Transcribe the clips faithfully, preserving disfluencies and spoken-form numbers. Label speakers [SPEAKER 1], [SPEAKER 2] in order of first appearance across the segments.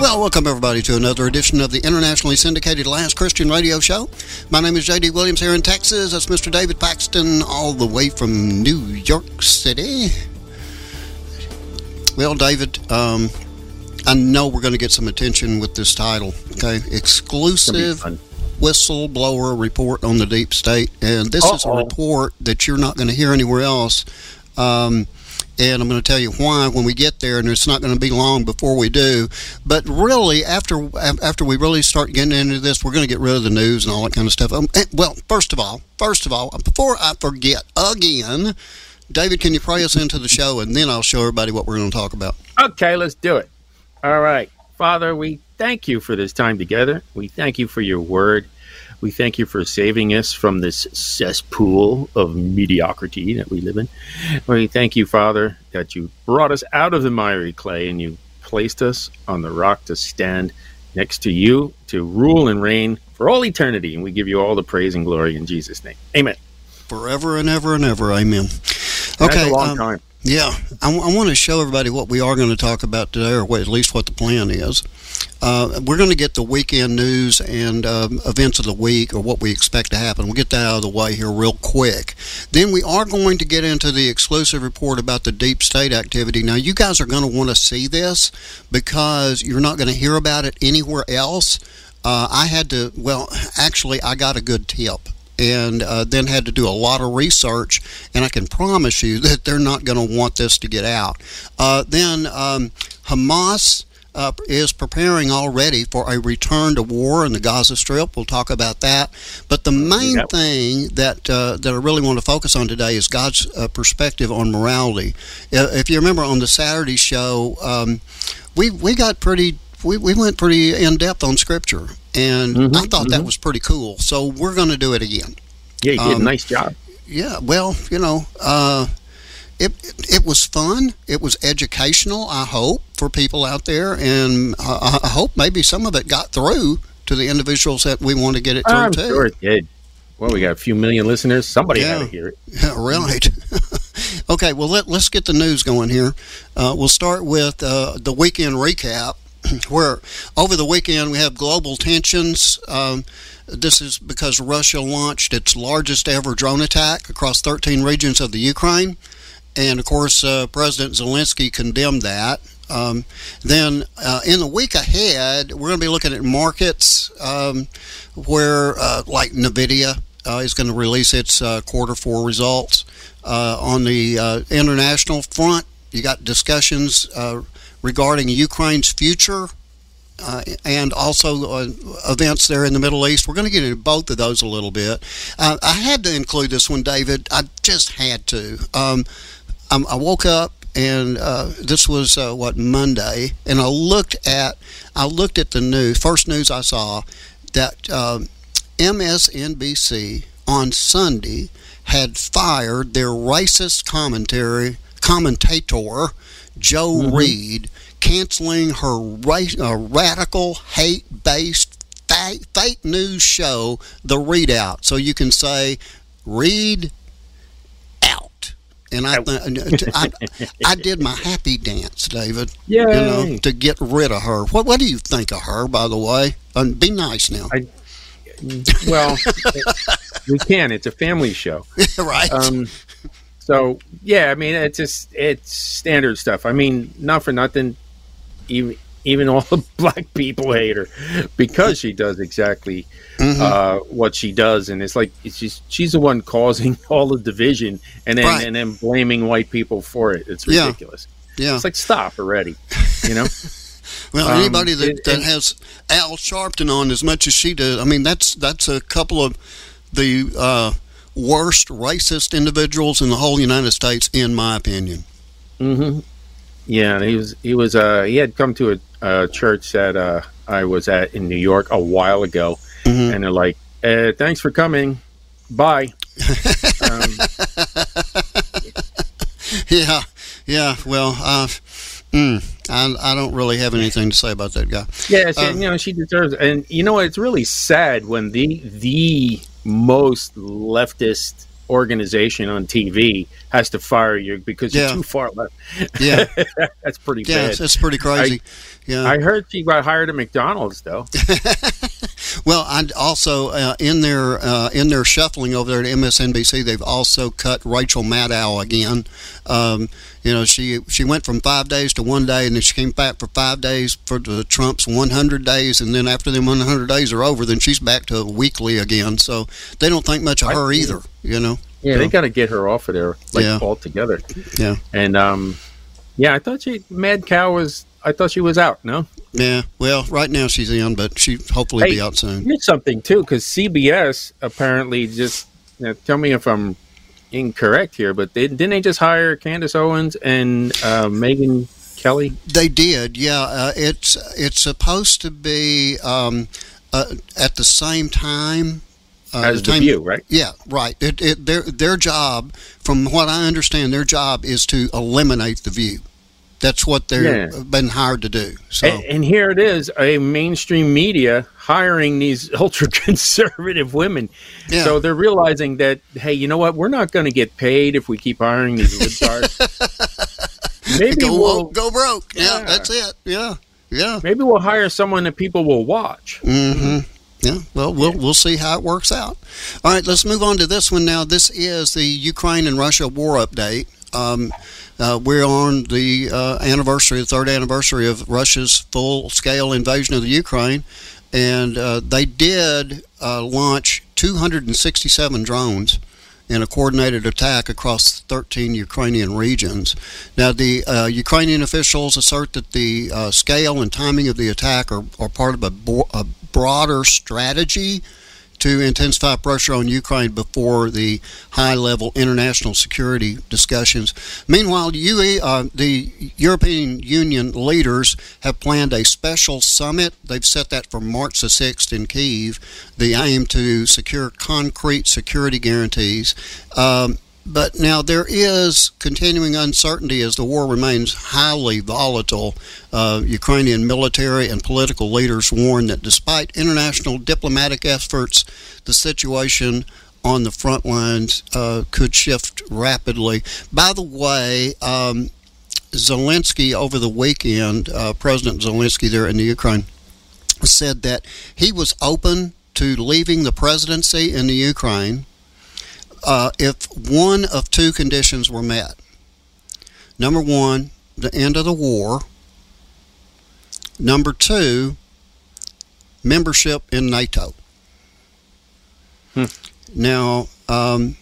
[SPEAKER 1] Well, welcome everybody to another edition of the internationally syndicated Last Christian Radio Show. My name is J D Williams here in Texas. That's Mister David Paxton all the way from New York City. Well, David, um, I know we're going to get some attention with this title, okay? Exclusive whistleblower report on the deep state. And this Uh-oh. is a report that you're not going to hear anywhere else. Um, and I'm going to tell you why when we get there, and it's not going to be long before we do. But really, after after we really start getting into this, we're going to get rid of the news and all that kind of stuff. Um, well, first of all, first of all, before I forget again, David, can you pray us into the show, and then I'll show everybody what we're going to talk about.
[SPEAKER 2] Okay, let's do it. All right. Father, we thank you for this time together. We thank you for your word. We thank you for saving us from this cesspool of mediocrity that we live in. We thank you, Father, that you brought us out of the miry clay and you placed us on the rock to stand next to you, to rule and reign for all eternity. And we give you all the praise and glory in Jesus' name. Amen.
[SPEAKER 1] Forever and ever and ever. Amen.
[SPEAKER 2] Okay. That's a long um, time.
[SPEAKER 1] Yeah. I, I want to show everybody what we are going to talk about today, or what, at least what the plan is. Uh, we're going to get the weekend news and um, events of the week, or what we expect to happen. We'll get that out of the way here real quick. Then we are going to get into the exclusive report about the deep state activity. Now, you guys are going to want to see this because you're not going to hear about it anywhere else. Uh, I had to, well, actually, I got a good tip. And uh, then had to do a lot of research, and I can promise you that they're not going to want this to get out. Uh, then um, Hamas uh, is preparing already for a return to war in the Gaza Strip. We'll talk about that. But the main yep. thing that uh, that I really want to focus on today is God's uh, perspective on morality. If you remember on the Saturday show, um, we we got pretty we, we went pretty in depth on Scripture. And mm-hmm, I thought mm-hmm. that was pretty cool. So we're going to do it again.
[SPEAKER 2] Yeah, you did
[SPEAKER 1] um,
[SPEAKER 2] a nice job.
[SPEAKER 1] Yeah, well, you know, uh, it, it it was fun. It was educational, I hope, for people out there. And I, I hope maybe some of it got through to the individuals that we want to get it through,
[SPEAKER 2] I'm
[SPEAKER 1] too.
[SPEAKER 2] I'm sure it did. Well, we got a few million listeners. Somebody
[SPEAKER 1] yeah.
[SPEAKER 2] had to hear it.
[SPEAKER 1] Yeah, right. Okay, well, let, let's get the news going here. Uh, we'll start with uh, the weekend recap. Where over the weekend we have global tensions. Um, this is because Russia launched its largest ever drone attack across thirteen regions of the Ukraine. And, of course, uh, President Zelensky condemned that. Um, then uh, in the week ahead, we're going to be looking at markets um, where, uh, like NVIDIA, uh, is going to release its uh, quarter four results. Uh, on the uh, international front, you got discussions uh, regarding Ukraine's future uh, and also uh, events there in the Middle East. We're going to get into both of those a little bit. Uh, I had to include this one, David. I just had to. Um, I woke up and uh, this was uh, what Monday, and I looked at I looked at the news. First news I saw that um, M S N B C on Sunday had fired their racist commentary commentator Jo mm-hmm. Reed, canceling her ra- uh, radical, hate-based, fa- fake news show, The Readout. So you can say, read out. And I, th- I, I did my happy dance, David.
[SPEAKER 2] Yay.
[SPEAKER 1] You know, to get rid of her. What What do you think of her, by the way? Um, be nice now.
[SPEAKER 2] I, well, we can. It's a family show,
[SPEAKER 1] right?
[SPEAKER 2] Um, So, yeah, I mean, it's just, it's standard stuff. I mean, not for nothing, even even all the black people hate her because she does exactly mm-hmm. uh, what she does. And it's like, it's just, she's the one causing all the division and then, right. and then blaming white people for it. It's ridiculous. Yeah. yeah. It's like, stop already, you know?
[SPEAKER 1] Well, um, anybody that, it, that has Al Sharpton on as much as she does, I mean, that's, that's a couple of the... Uh, worst racist individuals in the whole United States, in my opinion.
[SPEAKER 2] Mm-hmm. Yeah, he was. He was. Uh, he had come to a, a church that uh, I was at in New York a while ago, mm-hmm. and they're like, uh, "Thanks for coming. Bye." um,
[SPEAKER 1] yeah, yeah. Well, uh, mm, I, I don't really have anything to say about that guy.
[SPEAKER 2] Yeah, she, uh, you know, she deserves it. And you know, it's really sad when the the most leftist organization on T V has to fire you because
[SPEAKER 1] Yeah.
[SPEAKER 2] you're too far left.
[SPEAKER 1] Yeah.
[SPEAKER 2] That's pretty
[SPEAKER 1] Yeah,
[SPEAKER 2] bad.
[SPEAKER 1] that's pretty crazy. yeah.
[SPEAKER 2] I heard she got hired at McDonald's, though.
[SPEAKER 1] Well, and also uh, in their uh, in their shuffling over there at M S N B C, they've also cut Rachel Maddow again. Um, you know, she she went from five days to one day, and then she came back for five days for the Trump's one hundred days, and then after them one hundred days are over, then she's back to weekly again. So they don't think much of her either. You know.
[SPEAKER 2] Yeah,
[SPEAKER 1] so,
[SPEAKER 2] they got to get her off of there, like
[SPEAKER 1] Yeah.
[SPEAKER 2] altogether.
[SPEAKER 1] Yeah.
[SPEAKER 2] And um, yeah, I thought she Mad Cow was. I thought she was out. No.
[SPEAKER 1] Yeah. Well, right now she's in, but she hopefully
[SPEAKER 2] Hey,
[SPEAKER 1] be out soon.
[SPEAKER 2] Here's something too, because C B S apparently just you know, tell me if I'm incorrect here, but they didn't they just hire Candace Owens and uh, Megyn Kelly?
[SPEAKER 1] They did, yeah. Uh, it's it's supposed to be um, uh, at the same time uh,
[SPEAKER 2] As the
[SPEAKER 1] time-
[SPEAKER 2] View, right?
[SPEAKER 1] Yeah, right. It, it, their their job, from what I understand, their job is to eliminate the View. That's what they've
[SPEAKER 2] Yeah.
[SPEAKER 1] been hired to do. So
[SPEAKER 2] And, and here it is, a mainstream media hiring these ultra conservative women.
[SPEAKER 1] Yeah.
[SPEAKER 2] So they're realizing that, hey, you know what? We're not going to get paid if we keep hiring these libtards. Maybe
[SPEAKER 1] go
[SPEAKER 2] we'll
[SPEAKER 1] go broke. Yeah,
[SPEAKER 2] Yeah.
[SPEAKER 1] that's it. Yeah, yeah.
[SPEAKER 2] maybe we'll hire someone that people will watch.
[SPEAKER 1] Mm-hmm. Yeah, well, we'll we'll see how it works out. All right, let's move on to this one now. This is the Ukraine and Russia war update. Um, uh, we're on the uh, anniversary, the third anniversary of Russia's full-scale invasion of the Ukraine, and uh, they did uh, launch two hundred sixty-seven drones in a coordinated attack across thirteen Ukrainian regions. Now, the uh, Ukrainian officials assert that the uh, scale and timing of the attack are, are part of a, bo- a broader strategy to intensify pressure on Ukraine before the high-level international security discussions. Meanwhile, U E, uh, the European Union leaders have planned a special summit. They've set that for March the sixth in Kyiv. The aim to secure concrete security guarantees. Um, But now there is continuing uncertainty as the war remains highly volatile. Uh, Ukrainian military and political leaders warn that despite international diplomatic efforts, the situation on the front lines uh, could shift rapidly. By the way, um, Zelensky over the weekend, uh, President Zelensky there in the Ukraine, said that he was open to leaving the presidency in the Ukraine Uh, if one of two conditions were met. Number one, the end of the war. Number two, membership in NATO.
[SPEAKER 2] Hmm.
[SPEAKER 1] Now, um,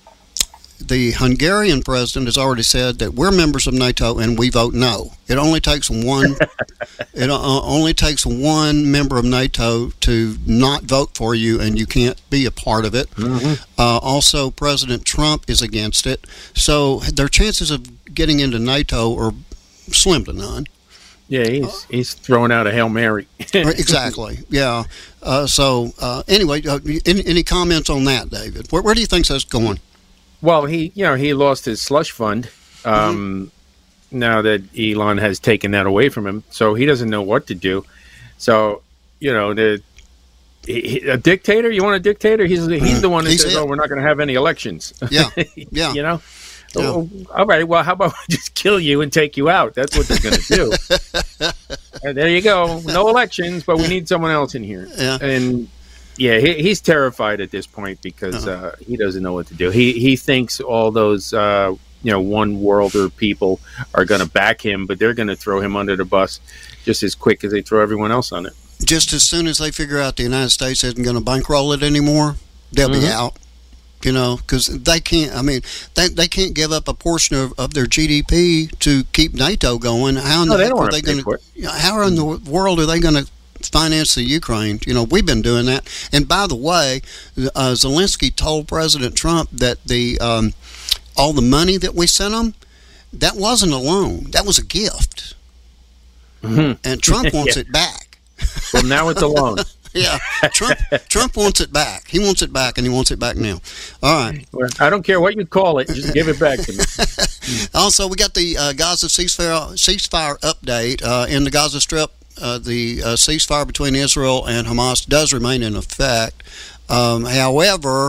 [SPEAKER 1] the Hungarian president has already said that we're members of NATO and we vote no. It only takes one. It uh, only takes one member of NATO to not vote for you, and you can't be a part of it.
[SPEAKER 2] Mm-hmm.
[SPEAKER 1] Uh, also, President Trump is against it, so their chances of getting into NATO are slim to none.
[SPEAKER 2] Yeah, he's he's throwing out a Hail Mary.
[SPEAKER 1] Exactly. Yeah. Uh, so uh, anyway, uh, any, any comments on that, David? Where, where do you think that's going?
[SPEAKER 2] Well, he you know he lost his slush fund. Um, mm-hmm. Now that Elon has taken that away from him, so he doesn't know what to do. So you know the he, a dictator. You want a dictator? He's he's the one that
[SPEAKER 1] He's
[SPEAKER 2] says,
[SPEAKER 1] it.
[SPEAKER 2] "Oh, we're not going to have any elections."
[SPEAKER 1] Yeah. Yeah.
[SPEAKER 2] you know.
[SPEAKER 1] Yeah.
[SPEAKER 2] Oh, all right. Well, how about we just kill you and take you out? That's what they're going to do. And there you go. No elections, but we need someone else in here.
[SPEAKER 1] Yeah.
[SPEAKER 2] And yeah, he, he's terrified at this point because
[SPEAKER 1] Uh-huh.
[SPEAKER 2] uh, he doesn't know what to do. He he thinks all those uh, you know one worlder people are going to back him, but they're going to throw him under the bus just as quick as they throw everyone else on it.
[SPEAKER 1] Just as soon as they figure out the United States isn't going to bankroll it anymore, they'll
[SPEAKER 2] Mm-hmm.
[SPEAKER 1] be out. You know, because they can't. I mean, they they can't give up a portion of, of their G D P to keep NATO going. How in
[SPEAKER 2] No,
[SPEAKER 1] the
[SPEAKER 2] they
[SPEAKER 1] heck
[SPEAKER 2] don't
[SPEAKER 1] are
[SPEAKER 2] wanna
[SPEAKER 1] they
[SPEAKER 2] pay
[SPEAKER 1] going
[SPEAKER 2] for it.
[SPEAKER 1] to? How in the world are they going to finance the Ukraine? You know, we've been doing that. And by the way, uh, Zelensky told President Trump that the um, all the money that we sent him, that wasn't a loan. That was a gift.
[SPEAKER 2] Mm-hmm.
[SPEAKER 1] And Trump wants
[SPEAKER 2] Yeah.
[SPEAKER 1] it back.
[SPEAKER 2] Well, now it's a loan.
[SPEAKER 1] Yeah, Trump Trump wants it back. He wants it back, and he wants it back now. All right.
[SPEAKER 2] Well, I don't care what you call it. Just give it back to me.
[SPEAKER 1] Also, we got the uh, Gaza ceasefire, ceasefire update. Uh, in the Gaza Strip, uh, the uh, ceasefire between Israel and Hamas does remain in effect. Um, however,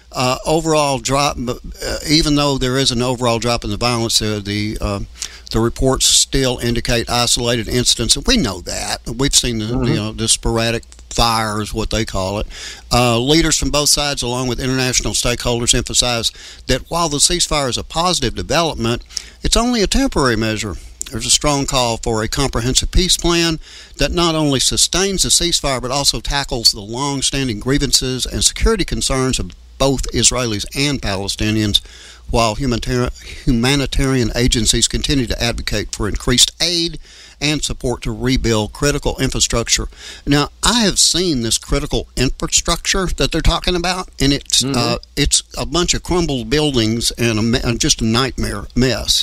[SPEAKER 1] uh, overall drop, uh, even though there is an overall drop in the violence, uh, the uh, the reports still indicate isolated incidents, and we know that. We've seen the, mm-hmm. you know, the sporadic fires, what they call it. Uh, leaders from both sides, along with international stakeholders, emphasize that while the ceasefire is a positive development, it's only a temporary measure. There's a strong call for a comprehensive peace plan that not only sustains the ceasefire but also tackles the long-standing grievances and security concerns of both Israelis and Palestinians, while humanitarian agencies continue to advocate for increased aid and support to rebuild critical infrastructure. Now, I have seen this critical infrastructure that they're talking about, and it's mm-hmm. uh, it's a bunch of crumbled buildings and a, just a nightmare mess.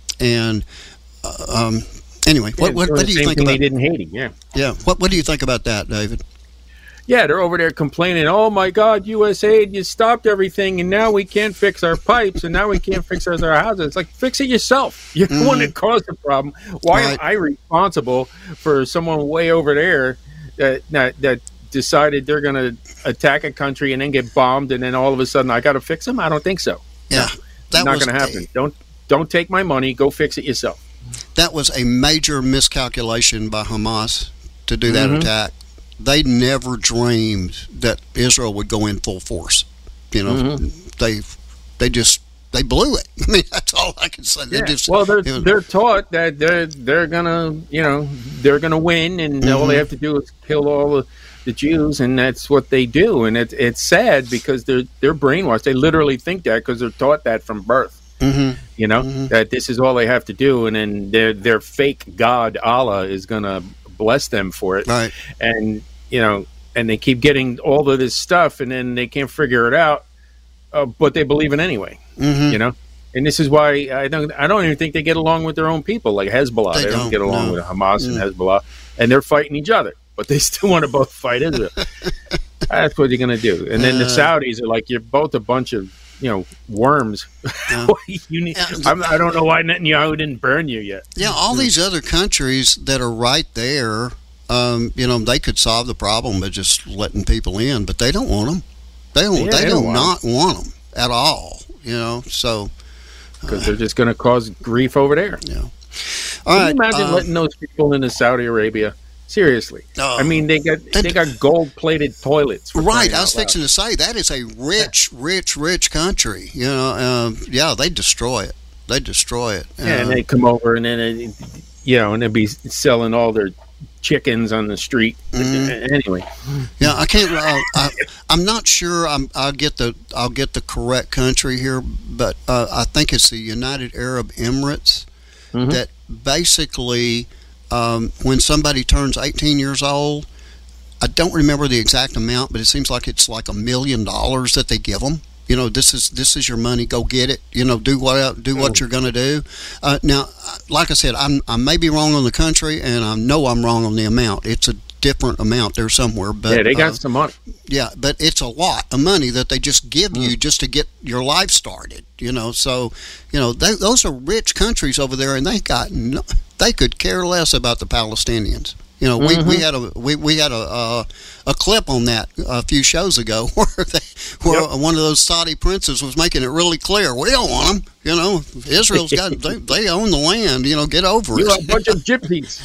[SPEAKER 1] And uh, um, anyway,
[SPEAKER 2] yeah,
[SPEAKER 1] what, what, what do you think about?
[SPEAKER 2] They did in Haiti, yeah,
[SPEAKER 1] yeah. What what do you think about that, David?
[SPEAKER 2] Yeah, they're over there complaining, oh, my God, U S A I D, you stopped everything, and now we can't fix our pipes, and now we can't fix our houses. It's like, fix it yourself. You're mm-hmm. the one that caused the problem. Why right. am I responsible for someone way over there that that, that decided they're going to attack a country and then get bombed, and then all of a sudden I got to fix them? I don't think so.
[SPEAKER 1] Yeah,
[SPEAKER 2] that's not going to happen. A- don't Don't take my money. Go fix it yourself.
[SPEAKER 1] That was a major miscalculation by Hamas to do that mm-hmm. attack. They never dreamed that Israel would go in full force. You know, mm-hmm. they they just they blew it. I mean, that's all I can say. They
[SPEAKER 2] yeah.
[SPEAKER 1] just,
[SPEAKER 2] well, they're
[SPEAKER 1] you know,
[SPEAKER 2] they're taught that they're they're gonna you know they're gonna win, and mm-hmm. all they have to do is kill all the, the Jews, and that's what they do. And it's it's sad because they're they're brainwashed. They literally think that because they're taught that from birth. Mm-hmm. You know mm-hmm. that this is all they have to do, and then their their fake God Allah is gonna bless them for it,
[SPEAKER 1] right?
[SPEAKER 2] And you know, and they keep getting all of this stuff, and then they can't figure it out, uh, but they believe it anyway. Mm-hmm. You know, and this is why I don't I don't even think they get along with their own people, like Hezbollah. They, they don't, don't get along no. with Hamas mm. and Hezbollah, and they're fighting each other, but they still want to both fight Israel. That's what you're gonna do. And then uh, the Saudis are like, you're both a bunch of you know, worms. Yeah. you need, I'm, I don't know why Netanyahu didn't burn you yet.
[SPEAKER 1] Yeah, all yeah. these other countries that are right there, um, you know, they could solve the problem by just letting people in, but they don't want them. They don't. Yeah, they, they don't do not them. want them at all. You know, so
[SPEAKER 2] because uh, they're just going to cause grief over there.
[SPEAKER 1] Yeah. All
[SPEAKER 2] Can
[SPEAKER 1] right.
[SPEAKER 2] you imagine um, letting those people into Saudi Arabia? Seriously, uh, I mean they got they got gold-plated toilets.
[SPEAKER 1] Right, I was fixing to say that is a rich, rich, rich country. You know, um, yeah, they destroy it. They destroy it.
[SPEAKER 2] Yeah,
[SPEAKER 1] uh,
[SPEAKER 2] and they come over and then it, you know, and they'd be selling all their chickens on the street. Mm-hmm. Anyway,
[SPEAKER 1] yeah, I can't. Uh, I, I'm not sure. I'm, I'll get the I'll get the correct country here, but uh, I think it's the United Arab Emirates mm-hmm. that basically. Um, when somebody turns eighteen years old, I don't remember the exact amount, but it seems like it's like a million dollars that they give them. You know, this is this is your money. Go get it. You know, do what do what you're going to do. Uh, now, like I said, I'm I may be wrong on the country, and I know I'm wrong on the amount. It's a different amount there somewhere, but
[SPEAKER 2] yeah, they got
[SPEAKER 1] uh,
[SPEAKER 2] some money.
[SPEAKER 1] Yeah, but it's a lot of money that they just give mm. you just to get your life started. You know, so you know they, those are rich countries over there, and they got no, they could care less about the Palestinians. You know, mm-hmm. we, we had a we, we had a uh, a clip on that a few shows ago where they, where yep. one of those Saudi princes was making it really clear we don't want them. You know, Israel's got they, they own the land. You know, get over
[SPEAKER 2] you
[SPEAKER 1] it.
[SPEAKER 2] You're a bunch of gypsies.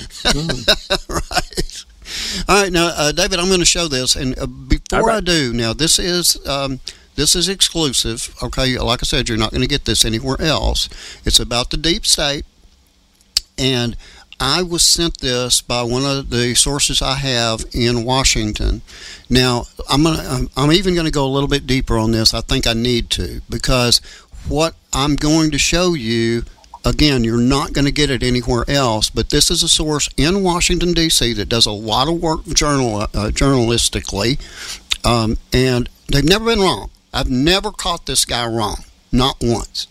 [SPEAKER 2] Mm.
[SPEAKER 1] Right. All right, now, uh, David, I'm going to show this, and uh, before right. I do, now this is um, this is exclusive. Okay, like I said, you're not going to get this anywhere else. It's about the deep state, and I was sent this by one of the sources I have in Washington. Now, I'm gonna, I'm even going to go a little bit deeper on this. I think I need to, because what I'm going to show you. Again, you're not going to get it anywhere else, but this is a source in Washington, D C that does a lot of work journal, uh, journalistically, um, and they've never been wrong. I've never caught this guy wrong, not once.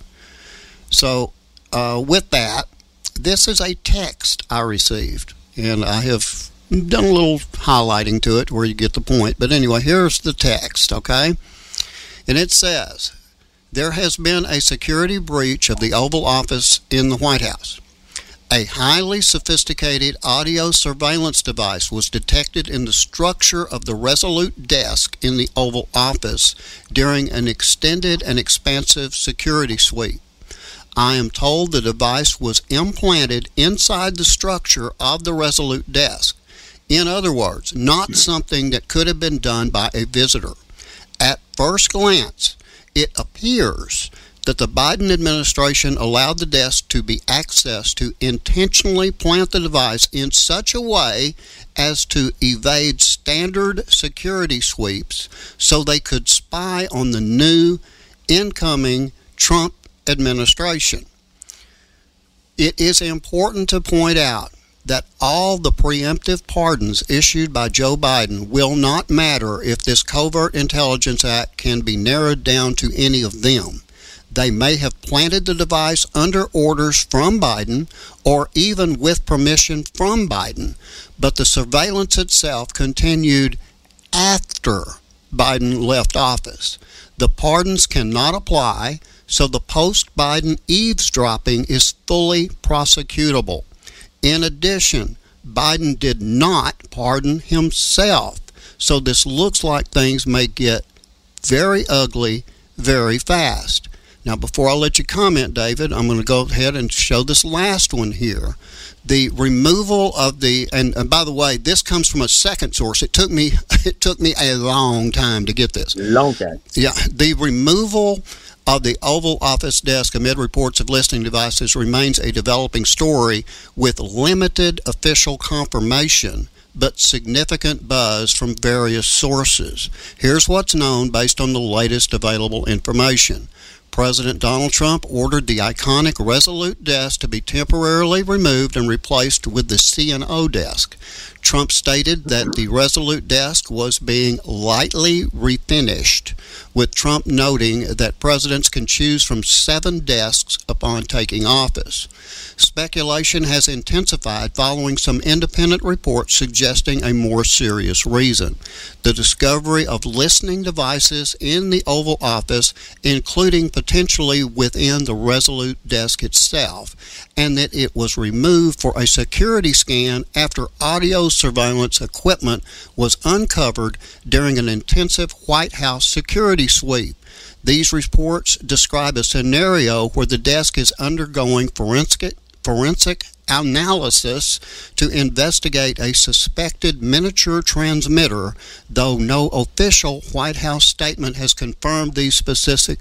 [SPEAKER 1] So uh, with that, this is a text I received, and I have done a little highlighting to it where you get the point. But anyway, here's the text, okay? And it says, there has been a security breach of the Oval Office in the White House. A highly sophisticated audio surveillance device was detected in the structure of the Resolute desk in the Oval Office during an extended and expansive security sweep. I am told the device was implanted inside the structure of the Resolute desk. In other words, not something that could have been done by a visitor. At first glance, it appears that the Biden administration allowed the desk to be accessed to intentionally plant the device in such a way as to evade standard security sweeps so they could spy on the new incoming Trump administration. It is important to point out that all the preemptive pardons issued by Joe Biden will not matter if this Covert Intelligence Act can be narrowed down to any of them. They may have planted the device under orders from Biden or even with permission from Biden, but the surveillance itself continued after Biden left office. The pardons cannot apply, so the post-Biden eavesdropping is fully prosecutable. In addition, Biden did not pardon himself, so this looks like things may get very ugly very fast. Now, before I let you comment, David, I'm going to go ahead and show this last one here. The removal of the, and, and by the way, this comes from a second source. It took me, it took me a long time to get this.
[SPEAKER 2] Long time.
[SPEAKER 1] Yeah, the removal of the Oval Office desk amid reports of listening devices remains a developing story with limited official confirmation, but significant buzz from various sources. Here's what's known based on the latest available information. President Donald Trump ordered the iconic Resolute desk to be temporarily removed and replaced with the C and O desk. Trump stated that the Resolute desk was being lightly refinished, with Trump noting that presidents can choose from seven desks upon taking office. Speculation has intensified following some independent reports suggesting a more serious reason: the discovery of listening devices in the Oval Office, including potentially within the Resolute desk itself, and that it was removed for a security scan after audio surveillance equipment was uncovered during an intensive White House security sweep. These reports describe a scenario where the desk is undergoing forensic forensic analysis to investigate a suspected miniature transmitter, though no official White House statement has confirmed these specific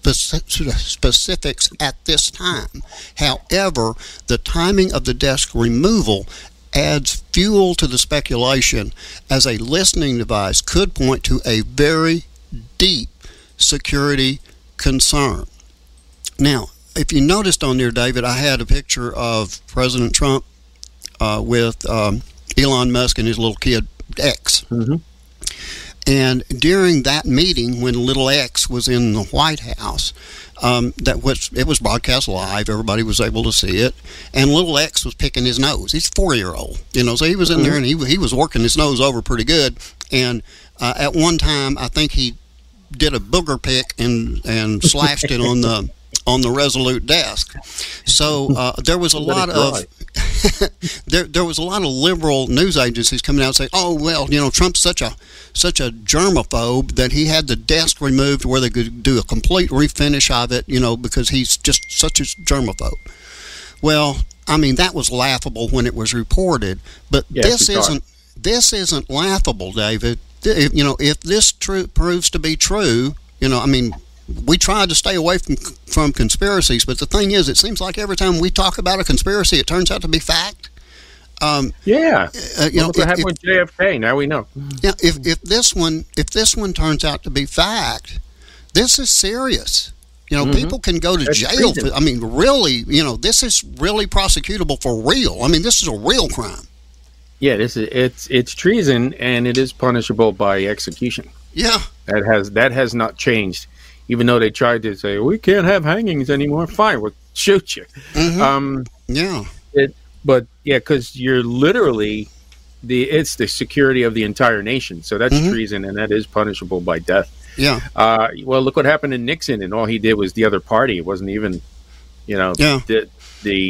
[SPEAKER 1] specifics at this time. However, the timing of the desk removal adds fuel to the speculation, as a listening device could point to a very deep security concern. Now, if you noticed on there, David, I had a picture of President Trump uh, with um, Elon Musk and his little kid, X.
[SPEAKER 2] Mm-hmm.
[SPEAKER 1] And during that meeting, when little X was in the White House, um, that was it was broadcast live. Everybody was able to see it. And little X was picking his nose. He's a four-year-old, you know, so he was in mm-hmm. there and he he was working his nose over pretty good. And uh, at one time, I think he did a booger pick and and slashed it on the on the Resolute desk. So uh, there was a lot of there there was a lot of liberal news agencies coming out saying, "Oh well, you know, Trump's such a such a germaphobe that he had the desk removed where they could do a complete refinish of it, you know, because he's just such a germaphobe." Well, I mean, that was laughable when it was reported, but yeah, this isn't this isn't laughable, David. If, you know, if this true proves to be true, you know, I mean, we tried to stay away from from conspiracies, but the thing is, it seems like every time we talk about a conspiracy, it turns out to be fact. Um,
[SPEAKER 2] yeah,
[SPEAKER 1] uh, you
[SPEAKER 2] well,
[SPEAKER 1] know,
[SPEAKER 2] what
[SPEAKER 1] if,
[SPEAKER 2] happened
[SPEAKER 1] if,
[SPEAKER 2] with J F K? Now we know.
[SPEAKER 1] Yeah, if if this one if this one turns out to be fact, this is serious. You know, mm-hmm. people can go to
[SPEAKER 2] That's
[SPEAKER 1] jail.
[SPEAKER 2] treason.
[SPEAKER 1] For, I mean, really, you know, this is really prosecutable for real. I mean, this is a real crime.
[SPEAKER 2] Yeah, this is it's it's treason, and it is punishable by execution.
[SPEAKER 1] Yeah,
[SPEAKER 2] that has that has not changed. Even though they tried to say we can't have hangings anymore, fine, we'll shoot you.
[SPEAKER 1] Mm-hmm.
[SPEAKER 2] Um,
[SPEAKER 1] yeah,
[SPEAKER 2] it, but yeah, because you're literally the it's the security of the entire nation, so that's mm-hmm. treason, and that is punishable by death.
[SPEAKER 1] Yeah.
[SPEAKER 2] Uh, well, look what happened to Nixon, and all he did was the other party. It wasn't even, you know,
[SPEAKER 1] yeah.
[SPEAKER 2] the the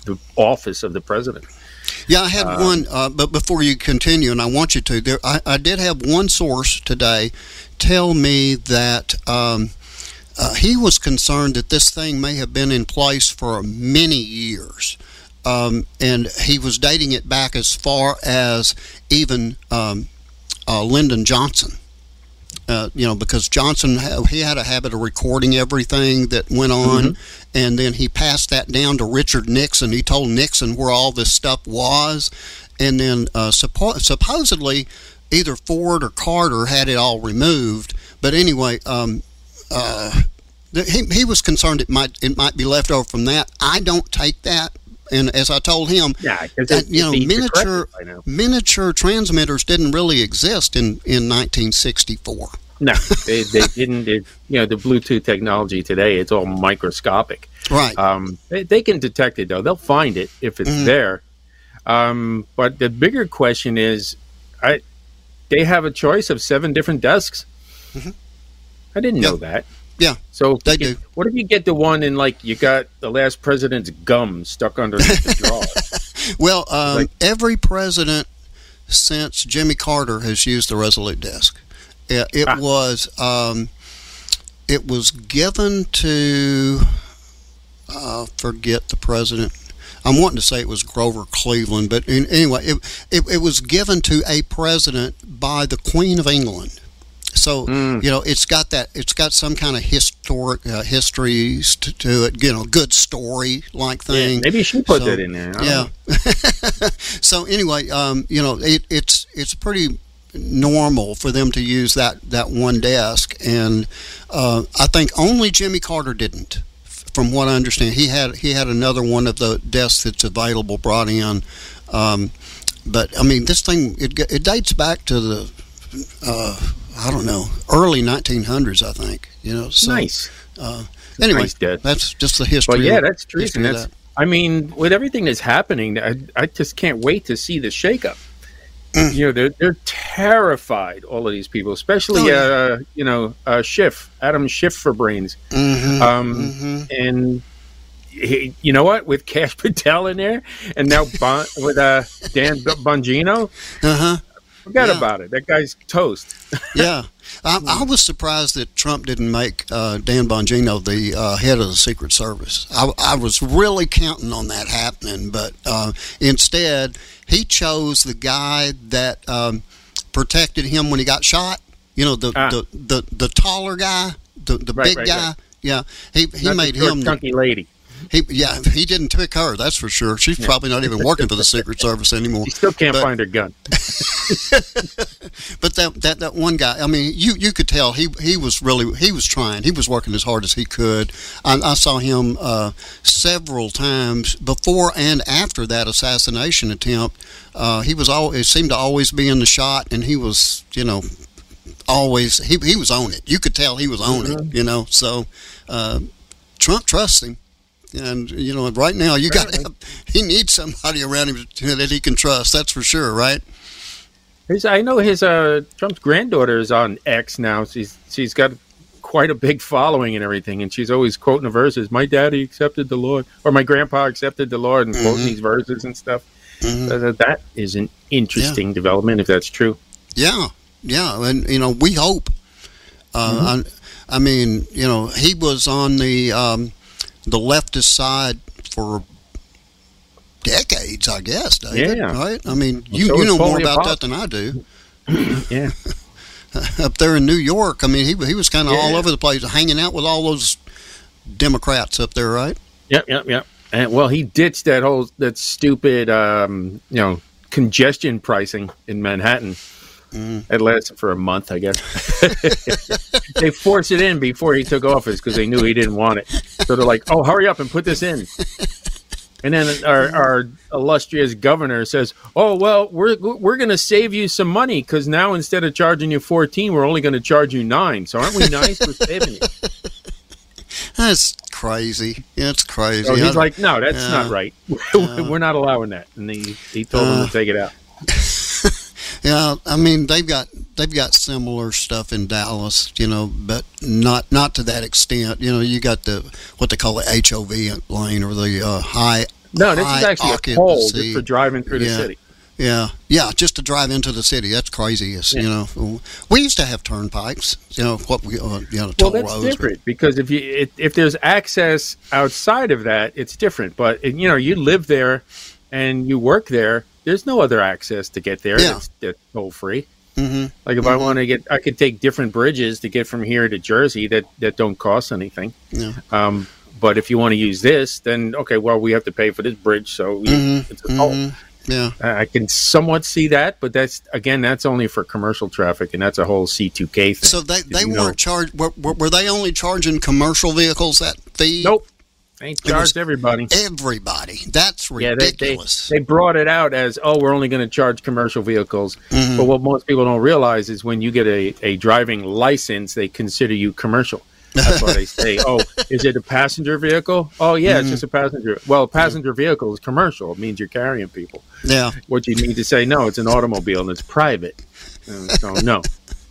[SPEAKER 2] the office of the president.
[SPEAKER 1] Yeah, I had
[SPEAKER 2] Uh,
[SPEAKER 1] one, uh, but before you continue, and I want you to, there, I, I did have one source today tell me that um, uh, he was concerned that this thing may have been in place for many years. Um, and he was dating it back as far as even um, uh, Lyndon Johnson. Uh, you know, because Johnson, he had a habit of recording everything that went on, mm-hmm. and then he passed that down to Richard Nixon. He told Nixon where all this stuff was, and then uh, suppo- supposedly either Ford or Carter had it all removed. But anyway, um, uh, he he was concerned it might it might be left over from that. I don't take that. And as I told him,
[SPEAKER 2] yeah,
[SPEAKER 1] that, you know, miniature miniature transmitters didn't really exist in, in nineteen sixty-four.
[SPEAKER 2] No, they, they didn't. It, you know, the Bluetooth technology today, it's all microscopic.
[SPEAKER 1] Right.
[SPEAKER 2] Um, they, they can detect it, though. They'll find it if it's mm-hmm. there. Um, but the bigger question is, I they have a choice of seven different desks. Mm-hmm. I didn't
[SPEAKER 1] yep.
[SPEAKER 2] know that.
[SPEAKER 1] Yeah,
[SPEAKER 2] so
[SPEAKER 1] they
[SPEAKER 2] get,
[SPEAKER 1] do.
[SPEAKER 2] What if you get the one and like you got the last president's gum stuck underneath the drawer?
[SPEAKER 1] Well, um,
[SPEAKER 2] like,
[SPEAKER 1] every president since Jimmy Carter has used the Resolute Desk. It, it ah. was um, it was given to uh, forget the president. I'm wanting to say it was Grover Cleveland, but in, anyway, it, it it was given to a president by the Queen of England. So mm. you know, it's got that. It's got some kind of historic uh, history to, to it. You know, good story like thing.
[SPEAKER 2] Yeah, maybe she put
[SPEAKER 1] so,
[SPEAKER 2] that in there. I
[SPEAKER 1] yeah. So anyway, um, you know, it, it's it's pretty normal for them to use that that one desk, and uh, I think only Jimmy Carter didn't. From what I understand, he had he had another one of the desks that's available brought in. Um, but I mean, this thing it it dates back to the. Uh, I don't know, early nineteen hundreds, I think. You know, so,
[SPEAKER 2] nice.
[SPEAKER 1] Uh, anyway,
[SPEAKER 2] nice,
[SPEAKER 1] that's just the history.
[SPEAKER 2] Well, yeah,
[SPEAKER 1] of,
[SPEAKER 2] that's true. And that's, that. I mean, with everything that's happening, I, I just can't wait to see the shakeup. Mm. You know, they're they're terrified. All of these people, especially, oh, yeah. uh, you know, uh, Schiff, Adam Schiff for brains,
[SPEAKER 1] mm-hmm,
[SPEAKER 2] um,
[SPEAKER 1] mm-hmm.
[SPEAKER 2] and he, you know what, with Kash Patel in there, and now bon, with uh, Dan Bongino.
[SPEAKER 1] Uh huh.
[SPEAKER 2] Forget
[SPEAKER 1] yeah.
[SPEAKER 2] about it. That guy's toast.
[SPEAKER 1] yeah. I, I was surprised that Trump didn't make uh, Dan Bongino the uh, head of the Secret Service. I, I was really counting on that happening, but uh, instead he chose the guy that um, protected him when he got shot. You know, the ah. the, the, the taller guy, the, the
[SPEAKER 2] right,
[SPEAKER 1] big
[SPEAKER 2] right,
[SPEAKER 1] guy.
[SPEAKER 2] Right.
[SPEAKER 1] Yeah, he he
[SPEAKER 2] Not
[SPEAKER 1] made
[SPEAKER 2] the short,
[SPEAKER 1] him
[SPEAKER 2] chunky lady.
[SPEAKER 1] He, yeah, he didn't pick her, that's for sure. She's yeah. probably not even working for the Secret Service anymore.
[SPEAKER 2] She still can't
[SPEAKER 1] but,
[SPEAKER 2] find her gun.
[SPEAKER 1] But that, that that one guy, I mean, you, you could tell he he was really, he was trying. He was working as hard as he could. I, I saw him uh, several times before and after that assassination attempt. Uh, he was all, it seemed to always be in the shot, and he was, you know, always, he, he was on it. You could tell he was on mm-hmm. it, you know. So uh, Trump trusts him. And, you know, right now, you got to he needs somebody around him that he can trust. That's for sure, right?
[SPEAKER 2] His, I know his uh, Trump's granddaughter is on X now. She's she's got quite a big following and everything, and she's always quoting the verses. My daddy accepted the Lord, or my grandpa accepted the Lord, and mm-hmm. quoting these verses and stuff. Mm-hmm. Uh, that is an interesting yeah. development, if that's true.
[SPEAKER 1] Yeah, yeah, and you know, we hope. Uh, mm-hmm. I, I mean, you know, he was on the. Um, the leftist side for decades, I guess, David,
[SPEAKER 2] yeah.
[SPEAKER 1] right? I mean, you, so you know more about that than I do.
[SPEAKER 2] Yeah.
[SPEAKER 1] Up there in New York, I mean, he he was kind of
[SPEAKER 2] yeah.
[SPEAKER 1] all over the place, hanging out with all those Democrats up there, right?
[SPEAKER 2] Yep, yep, yep. And, well, he ditched that whole, that stupid, um, you know, congestion pricing in Manhattan. Mm. It lasted for a month, I guess. They forced it in before he took office because they knew he didn't want it. So they're like, "Oh, hurry up and put this in." And then our, our illustrious governor says, "Oh, well, we're we're going to save you some money because now instead of charging you fourteen, we're only going to charge you nine. So aren't we nice? We're saving you."
[SPEAKER 1] That's crazy. It's crazy.
[SPEAKER 2] So he's like, "No, that's uh, not right. Uh, we're not allowing that." And he he told uh, them to take it out.
[SPEAKER 1] Yeah, I mean they've got they've got similar stuff in Dallas, you know, but not not to that extent. You know, you got the what they call the H O V lane or the uh, high
[SPEAKER 2] No, this
[SPEAKER 1] high
[SPEAKER 2] is actually
[SPEAKER 1] occupancy.
[SPEAKER 2] a toll just for driving through
[SPEAKER 1] yeah.
[SPEAKER 2] the city.
[SPEAKER 1] Yeah, yeah, just to drive into the city. That's crazy. It's, yeah. You know, we used to have turnpikes. You know what we, uh, you know, toll
[SPEAKER 2] well, that's
[SPEAKER 1] roads.
[SPEAKER 2] different because if you if, if there's access outside of that, it's different. But you know, you live there and you work there. There's no other access to get there.
[SPEAKER 1] Yeah.
[SPEAKER 2] That's, that's toll free.
[SPEAKER 1] Mm-hmm.
[SPEAKER 2] Like if
[SPEAKER 1] mm-hmm.
[SPEAKER 2] I want to get, I could take different bridges to get from here to Jersey that that don't cost anything.
[SPEAKER 1] Yeah.
[SPEAKER 2] Um, but if you want to use this, then okay, well, we have to pay for this bridge, so we,
[SPEAKER 1] Mm-hmm.
[SPEAKER 2] it's a toll.
[SPEAKER 1] Mm-hmm. Yeah,
[SPEAKER 2] I can somewhat see that, but that's again, that's only for commercial traffic, and that's a whole C two K thing.
[SPEAKER 1] so they, they
[SPEAKER 2] you
[SPEAKER 1] weren't charged. Were, were they only charging commercial vehicles that fee?
[SPEAKER 2] Nope, they charged everybody.
[SPEAKER 1] Everybody. That's
[SPEAKER 2] Yeah, they, they,
[SPEAKER 1] ridiculous.
[SPEAKER 2] they brought it out as, oh, we're only going to charge commercial vehicles.
[SPEAKER 1] Mm-hmm.
[SPEAKER 2] But what most people don't realize is when you get a, a driving license, they consider you commercial. That's why they say, oh, is it a passenger vehicle? Oh, yeah, mm-hmm. it's just a passenger. Well, a passenger vehicle is commercial. It means you're carrying people.
[SPEAKER 1] Yeah.
[SPEAKER 2] What you need to say, no, it's an automobile and it's private. Uh, so, no.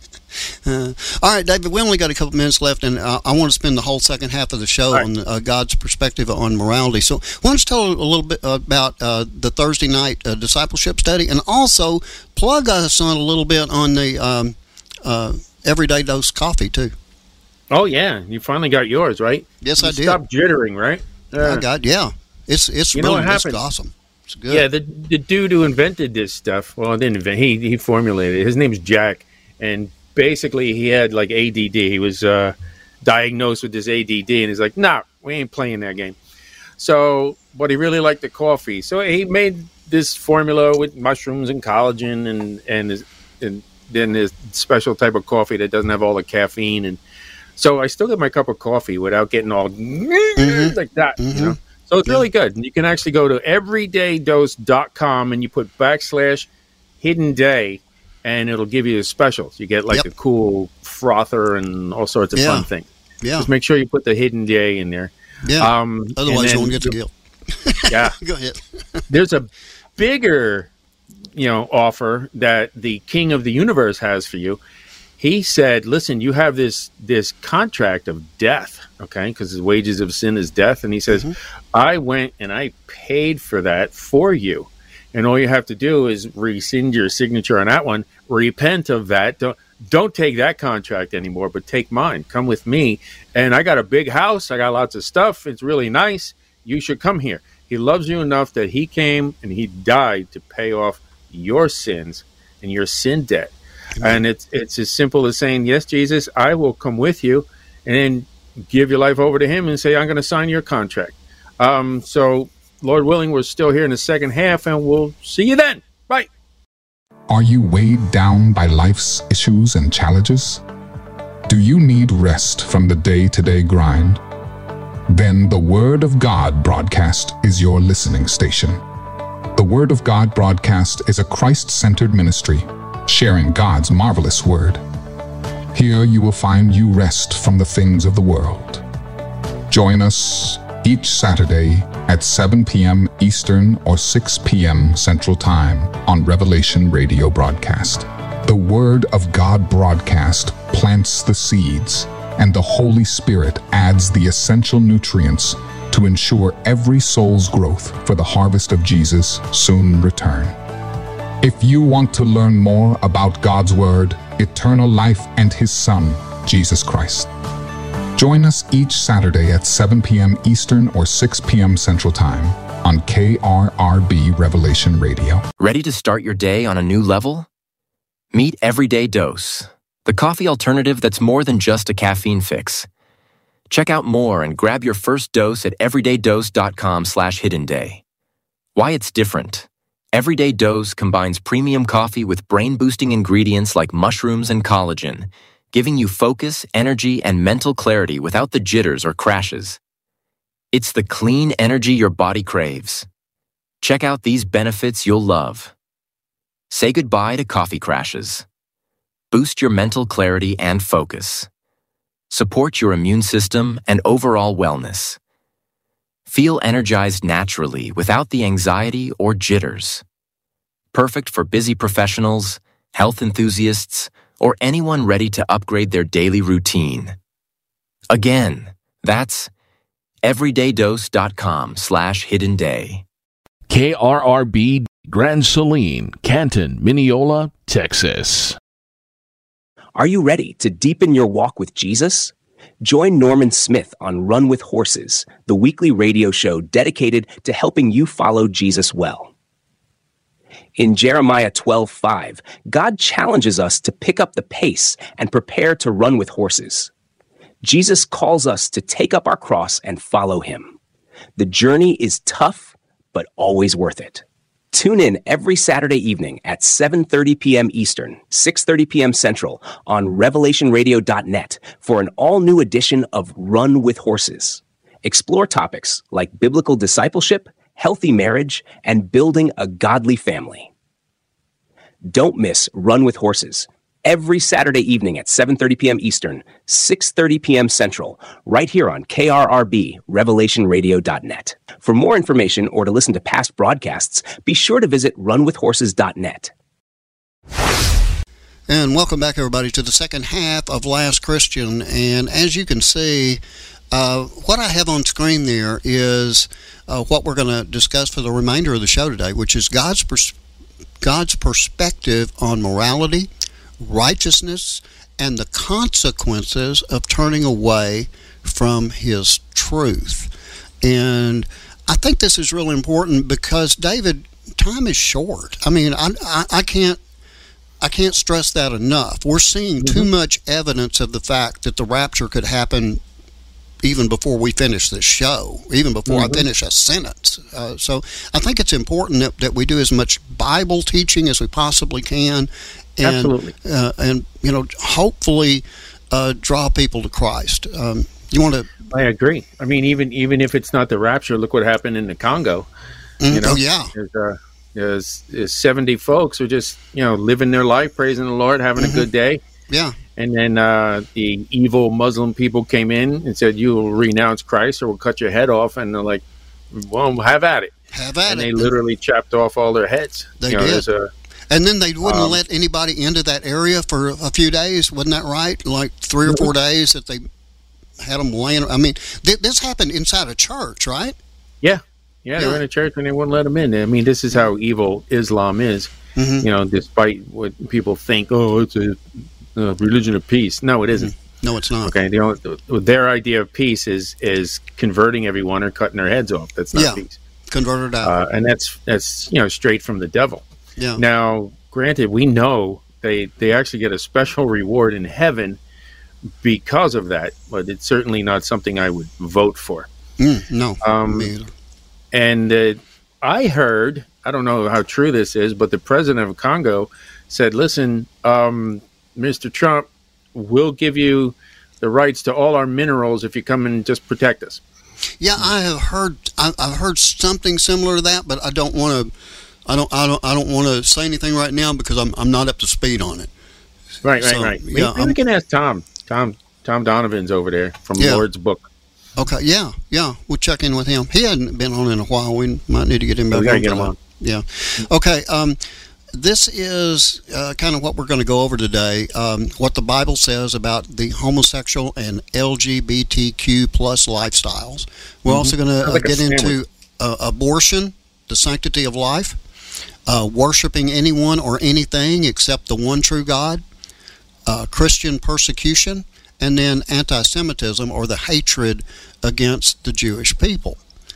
[SPEAKER 1] Uh, all right, David, we only got a couple minutes left, and uh, I want to spend the whole second half of the show right. on uh, God's perspective on morality. So why don't you tell a little bit about uh, the Thursday night uh, discipleship study, and also plug us on a little bit on the um, uh, Everyday Dose coffee, too.
[SPEAKER 2] Oh, yeah. You finally got yours, right?
[SPEAKER 1] Yes,
[SPEAKER 2] you
[SPEAKER 1] I did.
[SPEAKER 2] Stop jittering, right?
[SPEAKER 1] Uh, I got, yeah. It's it's
[SPEAKER 2] you
[SPEAKER 1] really
[SPEAKER 2] know what
[SPEAKER 1] it's
[SPEAKER 2] happened?
[SPEAKER 1] awesome. It's good.
[SPEAKER 2] Yeah, the the dude who invented this stuff, well, didn't invent, he, he formulated it. His name's Jack, and basically he had like A D D. He was uh, diagnosed with this A D D, and he's like, nah, we ain't playing that game. So, but he really liked the coffee. So he made this formula with mushrooms and collagen and, and, his, and then this special type of coffee that doesn't have all the caffeine. And so I still get my cup of coffee without getting all mm-hmm. like that, mm-hmm. you know? So it's yeah. really good. And you can actually go to everyday dose dot com and you put backslash hidden day, and it'll give you the specials. You get like yep. a cool frother and all sorts of
[SPEAKER 1] yeah.
[SPEAKER 2] fun things.
[SPEAKER 1] Yeah.
[SPEAKER 2] Just make sure you put the hidden day in there.
[SPEAKER 1] Yeah.
[SPEAKER 2] Um,
[SPEAKER 1] Otherwise, you won't get the guilt.
[SPEAKER 2] Yeah.
[SPEAKER 1] Go ahead.
[SPEAKER 2] There's a bigger, you know, offer that the King of the Universe has for you. He said, listen, you have this this contract of death, okay, because his wages of sin is death. And he says, mm-hmm. I went and I paid for that for you. And all you have to do is rescind your signature on that one, repent of that. Don't, don't take that contract anymore, but take mine. Come with me. And I got a big house. I got lots of stuff. It's really nice. You should come here. He loves you enough that he came and he died to pay off your sins and your sin debt. Amen. And it's it's as simple as saying, yes, Jesus, I will come with you, and then give your life over to him and say, I'm going to sign your contract. Um, so, Lord willing, we're still here in the second half, and we'll see you then. Bye.
[SPEAKER 3] Are you weighed down by life's issues and challenges? Do you need rest from the day-to-day grind? Then the Word of God broadcast is your listening station. The Word of God broadcast is a Christ-centered ministry, sharing God's marvelous Word. Here you will find you rest from the things of the world. Join us each Saturday at seven p.m. Eastern or six p.m. Central Time on Revelation Radio Broadcast. The Word of God broadcast plants the seeds, and the Holy Spirit adds the essential nutrients to ensure every soul's growth for the harvest of Jesus' soon return. If you want to learn more about God's Word, eternal life, and His Son, Jesus Christ, join us each Saturday at seven p.m. Eastern or six p.m. Central Time on K R R B Revelation Radio.
[SPEAKER 4] Ready to start your day on a new level? Meet Everyday Dose, the coffee alternative that's more than just a caffeine fix. Check out more and grab your first dose at everyday dose dot com slash hidden day. Why it's different. Everyday Dose combines premium coffee with brain-boosting ingredients like mushrooms and collagen, giving you focus, energy, and mental clarity without the jitters or crashes. It's the clean energy your body craves. Check out these benefits you'll love. Say goodbye to coffee crashes. Boost your mental clarity and focus. Support your immune system and overall wellness. Feel energized naturally without the anxiety or jitters. Perfect for busy professionals, health enthusiasts, or anyone ready to upgrade their daily routine. Again, that's everyday dose dot com slash hidden day.
[SPEAKER 5] K R R B, Grand Saline, Canton, Mineola, Texas.
[SPEAKER 6] Are you ready to deepen your walk with Jesus? Join Norman Smith on Run with Horses, the weekly radio show dedicated to helping you follow Jesus well. In Jeremiah twelve five, God challenges us to pick up the pace and prepare to run with horses. Jesus calls us to take up our cross and follow him. The journey is tough, but always worth it. Tune in every Saturday evening at seven thirty p.m. Eastern, six thirty p.m. Central on revelation radio dot net for an all-new edition of Run with Horses. Explore topics like biblical discipleship, healthy marriage, and building a godly family. Don't miss Run with Horses every Saturday evening at seven thirty p.m. Eastern, six thirty p.m. Central, right here on K R R B, revelation radio dot net. For more information or to listen to past broadcasts, be sure to visit run with horses dot net.
[SPEAKER 1] And welcome back, everybody, to the second half of Last Christian. And as you can see, uh, what I have on screen there is uh, what we're going to discuss for the remainder of the show today, which is God's pers- God's perspective on morality, righteousness, and the consequences of turning away from his truth. And I think this is really important because, David, time is short. I mean, I, I, I can't I can't stress that enough. We're seeing mm-hmm. too much evidence of the fact that the rapture could happen even before we finish this show, even before mm-hmm. I finish a sentence. Uh, so I think it's important that, that we do as much Bible teaching as we possibly can. And,
[SPEAKER 2] Absolutely.
[SPEAKER 1] Uh, and, you know, hopefully uh, draw people to Christ. Um, you want to...
[SPEAKER 2] I agree. I mean, even even if it's not the rapture, look what happened in the Congo.
[SPEAKER 1] Mm,
[SPEAKER 2] you know,
[SPEAKER 1] oh, yeah.
[SPEAKER 2] There's, uh, there's, there's seventy folks who are just, you know, living their life, praising the Lord, having mm-hmm. a good day.
[SPEAKER 1] Yeah.
[SPEAKER 2] And then uh, the evil Muslim people came in and said, you will renounce Christ or we'll cut your head off. And they're like, well, have at it.
[SPEAKER 1] Have at
[SPEAKER 2] and
[SPEAKER 1] it.
[SPEAKER 2] And they literally chopped off all their heads.
[SPEAKER 1] They
[SPEAKER 2] you know,
[SPEAKER 1] did.
[SPEAKER 2] A,
[SPEAKER 1] and then they wouldn't
[SPEAKER 2] um,
[SPEAKER 1] let anybody into that area for a few days. Wasn't that right? Like three or four days that they had them laying. I mean, th- this happened inside a church, right?
[SPEAKER 2] Yeah. Yeah,
[SPEAKER 1] Yeah.
[SPEAKER 2] they were in a church and they wouldn't let them in. I mean, this is how evil Islam is.
[SPEAKER 1] Mm-hmm.
[SPEAKER 2] You know, despite what people think, oh, it's a, a religion of peace. No, it isn't.
[SPEAKER 1] No, it's not.
[SPEAKER 2] Okay, the only, their idea of peace is is converting everyone or cutting their heads off. That's not
[SPEAKER 1] Yeah.
[SPEAKER 2] peace.
[SPEAKER 1] Converted out.
[SPEAKER 2] Uh, and that's that's you know straight from the devil.
[SPEAKER 1] yeah.
[SPEAKER 2] Now, granted, we know they they actually get a special reward in heaven because of that, but it's certainly not something I would vote for.
[SPEAKER 1] Mm, no.
[SPEAKER 2] Um,
[SPEAKER 1] me either.
[SPEAKER 2] And uh, I heard, I don't know how true this is, but the president of Congo said, listen, um, Mister Trump, we'll give you the rights to all our minerals if you come and just protect us.
[SPEAKER 1] Yeah, I have heard. I, I've heard something similar to that, but I don't want to. I don't. I don't. I don't want to say anything right now because I'm. I'm not up to speed on it.
[SPEAKER 2] Right, right,
[SPEAKER 1] So,
[SPEAKER 2] right.
[SPEAKER 1] yeah,
[SPEAKER 2] Maybe
[SPEAKER 1] I'm-
[SPEAKER 2] we can ask Tom. Tom. Tom Donovan's over there from
[SPEAKER 1] Yeah.
[SPEAKER 2] Lord's Book.
[SPEAKER 1] Okay. Yeah. Yeah. We'll check in with him. He hadn't been on in a while. We might need to get him back
[SPEAKER 2] We gotta
[SPEAKER 1] on.
[SPEAKER 2] get
[SPEAKER 1] for
[SPEAKER 2] him
[SPEAKER 1] that.
[SPEAKER 2] on.
[SPEAKER 1] Yeah. Okay. Um, this is uh, kind of what we're going to go over today. Um, what the Bible says about the homosexual and L G B T Q plus lifestyles. We're also going to uh,
[SPEAKER 2] Like a
[SPEAKER 1] get into
[SPEAKER 2] sandwich.
[SPEAKER 1] uh, abortion, the sanctity of life, uh, worshiping anyone or anything except the one true God, uh, Christian persecution, and then anti-Semitism, or the hatred against the Jewish people.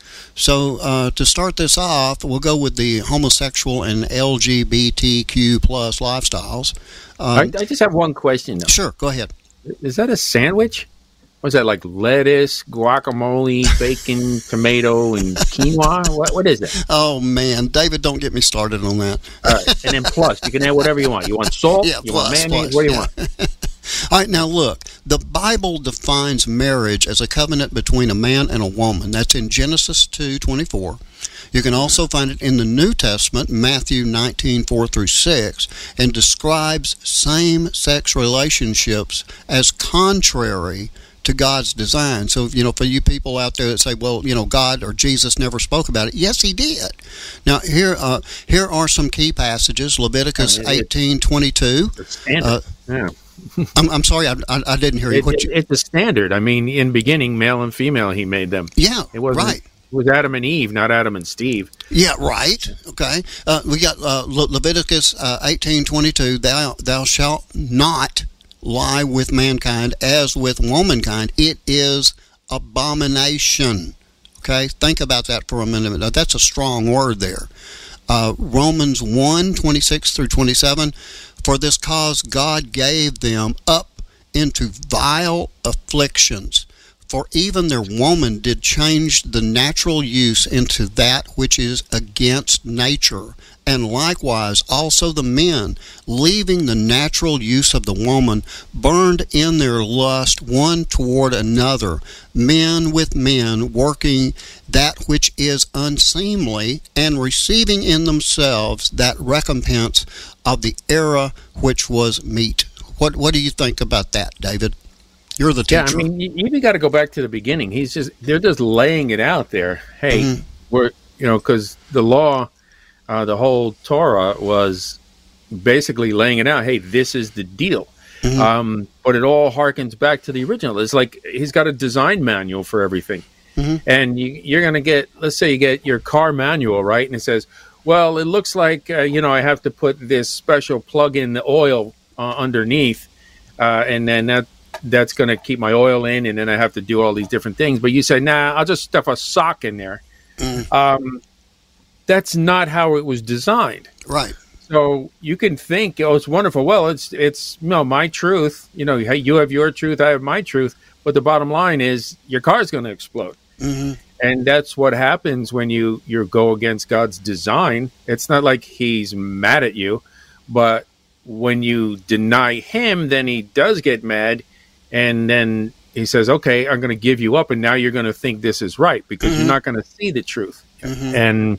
[SPEAKER 1] So uh, to start this off, we'll go with the homosexual and L G B T Q plus lifestyles.
[SPEAKER 2] I,
[SPEAKER 1] Um,
[SPEAKER 2] I just have one question, though.
[SPEAKER 1] sure, go ahead.
[SPEAKER 2] Is that a sandwich? Was that like lettuce, guacamole, bacon, tomato, and quinoa? What What is that?
[SPEAKER 1] Oh, man, David, don't get me started on that.
[SPEAKER 2] All right. And then plus, you can add whatever you want. You want salt?
[SPEAKER 1] Yeah,
[SPEAKER 2] you
[SPEAKER 1] plus,
[SPEAKER 2] want mayonnaise?
[SPEAKER 1] plus,
[SPEAKER 2] What do you
[SPEAKER 1] yeah.
[SPEAKER 2] want?
[SPEAKER 1] All right, now look, the Bible defines marriage as a covenant between a man and a woman. That's in Genesis two twenty-four. You can also find it in the New Testament, Matthew nineteen four through six, and describes same-sex relationships as contrary to God's design. So, you know, for you people out there that say, well, you know, God or Jesus never spoke about it. Yes, he did. Now, here uh, here are some key passages. Leviticus eighteen twenty-two.
[SPEAKER 2] It's standard.
[SPEAKER 1] Uh,
[SPEAKER 2] yeah.
[SPEAKER 1] I'm, I'm sorry, I, I, I didn't hear you.
[SPEAKER 2] It,
[SPEAKER 1] What
[SPEAKER 2] it,
[SPEAKER 1] you
[SPEAKER 2] it's a standard. I mean, in beginning, male and female, he made them.
[SPEAKER 1] yeah,
[SPEAKER 2] It wasn't
[SPEAKER 1] right.
[SPEAKER 2] was Adam and Eve, not Adam and Steve.
[SPEAKER 1] Yeah, right. Okay. Uh, we got uh, Le- Leviticus uh, eighteen twenty-two. Thou thou shalt not lie with mankind as with womankind. It is abomination. Okay. Think about that for a minute. Now, that's a strong word there. Uh, Romans one twenty-six through twenty-seven. For this cause God gave them up into vile afflictions. For even their woman did change the natural use into that which is against nature. And likewise also the men, leaving the natural use of the woman, burned in their lust one toward another, men with men, working that which is unseemly, and receiving in themselves that recompense of the error which was meet. What what do you think about that, David? You're the teacher.
[SPEAKER 2] Yeah, I mean, you even got to go back to the beginning. He's just they're just laying it out there. Hey, mm-hmm. we're you know because the law, uh, the whole Torah was basically laying it out. Hey, this is the deal. Mm-hmm. Um, but it all harkens back to the original. It's like he's got a design manual for everything, mm-hmm. and you, you're going to get. Let's say you get your car manual, right, and it says, well, it looks like uh, you know I have to put this special plug in the oil uh, underneath, uh, and then that. That's going to keep my oil in, and then I have to do all these different things. But you say, nah, I'll just stuff a sock in there. Mm. Um, that's not how it was designed.
[SPEAKER 1] Right.
[SPEAKER 2] So you can think, oh, it's wonderful. Well, it's, it's you know, my truth. You know, hey, you have your truth, I have my truth. But the bottom line is your car is going to explode. Mm-hmm. And that's what happens when you, you go against God's design. It's not like he's mad at you, but when you deny him, then he does get mad. And then he says, okay, I'm going to give you up. And now you're going to think this is right because mm-hmm. you're not going to see the truth. Mm-hmm. And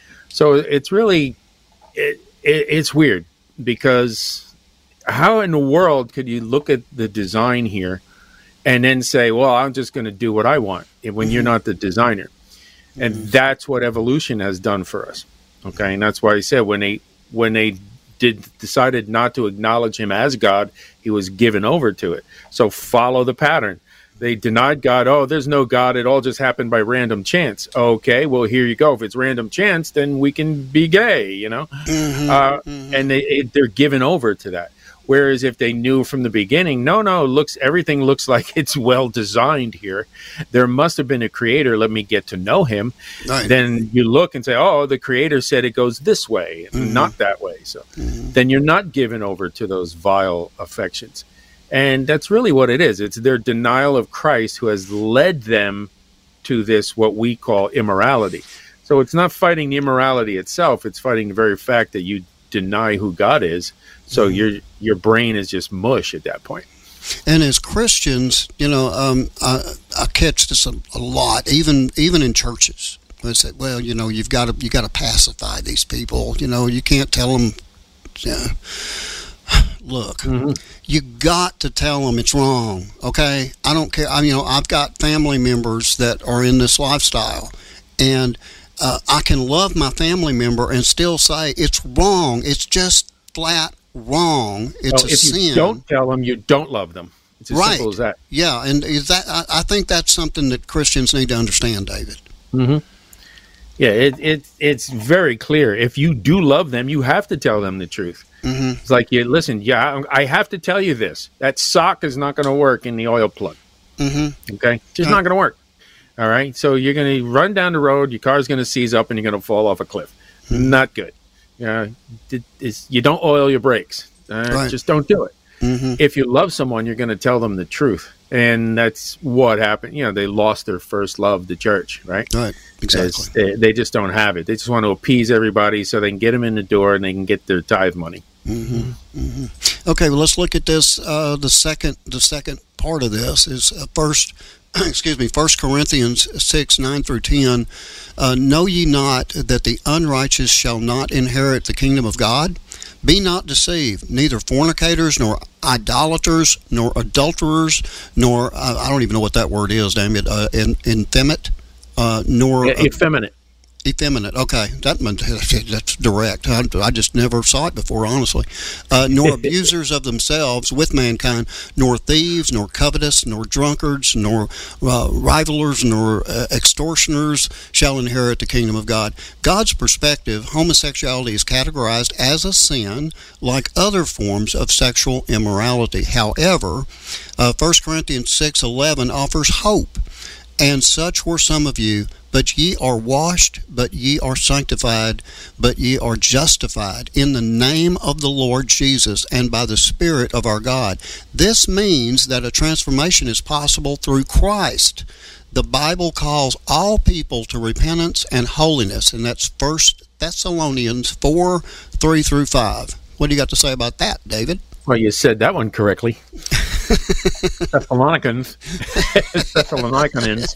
[SPEAKER 2] so it's really, it, it, it's weird because how in the world could you look at the design here and then say, well, I'm just going to do what I want when mm-hmm. you're not the designer. And mm-hmm. that's what evolution has done for us. Okay. And that's why he said when they, when they, Did decided not to acknowledge him as God, he was given over to it. So follow the pattern. They denied God. Oh, there's no God. It all just happened by random chance. Okay, well, here you go. If it's random chance, then we can be gay, you know? Mm-hmm, uh, mm-hmm. And they, it, they're given over to that. Whereas if they knew from the beginning, no, no, looks everything looks like it's well designed here. There must have been a creator. Let me get to know him. Right. Then you look and say, oh, the creator said it goes this way, mm-hmm. not that way. So mm-hmm. then you're not given over to those vile affections. And that's really what it is. It's their denial of Christ who has led them to this, what we call immorality. So it's not fighting the immorality itself. It's fighting the very fact that you deny who God is. So mm-hmm. your your brain is just mush at that point.
[SPEAKER 1] And as Christians, you know, um, I, I catch this a, a lot, even even in churches. I say, well, you know, you've got to you got to pacify these people. You know, you can't tell them. Yeah. Look, mm-hmm. you got to tell them it's wrong. Okay, I don't care. I, you know, I've got family members that are in this lifestyle, and uh, I can love my family member and still say it's wrong. It's just flat wrong. It's
[SPEAKER 2] well,
[SPEAKER 1] a
[SPEAKER 2] if
[SPEAKER 1] sin.
[SPEAKER 2] If you don't tell them, you don't love them. It's as
[SPEAKER 1] right.
[SPEAKER 2] simple as that.
[SPEAKER 1] Yeah, and is that I, I think that's something that Christians need to understand, David.
[SPEAKER 2] Mm-hmm. Yeah, it, it it's very clear. If you do love them, you have to tell them the truth. Mm-hmm. It's like, you listen, yeah, I have to tell you this. That sock is not going to work in the oil plug. Mm-hmm. Okay? It's just uh, not going to work. All right? So you're going to run down the road, your car's going to seize up, and you're going to fall off a cliff. Mm-hmm. Not good. Uh, it, it's, you don't oil your brakes. Uh, right. Just don't do it. Mm-hmm. If you love someone, you're going to tell them the truth. And that's what happened. You know, they lost their first love, the church, right?
[SPEAKER 1] Right, exactly.
[SPEAKER 2] They, they just don't have it. They just want to appease everybody so they can get them in the door and they can get their tithe money.
[SPEAKER 1] Mm-hmm. Mm-hmm. Okay, well, let's look at this. Uh, the second, the second part of this is uh, first. Excuse me. First Corinthians six nine through ten. Uh, know ye not that the unrighteous shall not inherit the kingdom of God? Be not deceived. Neither fornicators, nor idolaters, nor adulterers, nor uh, I don't even know what that word is. Damn it, uh, in, infeminate, uh, nor
[SPEAKER 2] yeah, effeminate.
[SPEAKER 1] Effeminate. Okay, that that's direct. I, I just never saw it before, honestly. Uh, nor abusers of themselves with mankind, nor thieves, nor covetous, nor drunkards, nor uh, rivalers, nor uh, extortioners shall inherit the kingdom of God. God's perspective, homosexuality is categorized as a sin, like other forms of sexual immorality. However, uh, First Corinthians six eleven offers hope. And such were some of you, but ye are washed, but ye are sanctified, but ye are justified in the name of the Lord Jesus and by the Spirit of our God. This means that a transformation is possible through Christ. The Bible calls all people to repentance and holiness, and that's First Thessalonians four, three through five. What do you got to say about that, David?
[SPEAKER 2] Well, you said that one correctly. Thessalonians. Thessalonians.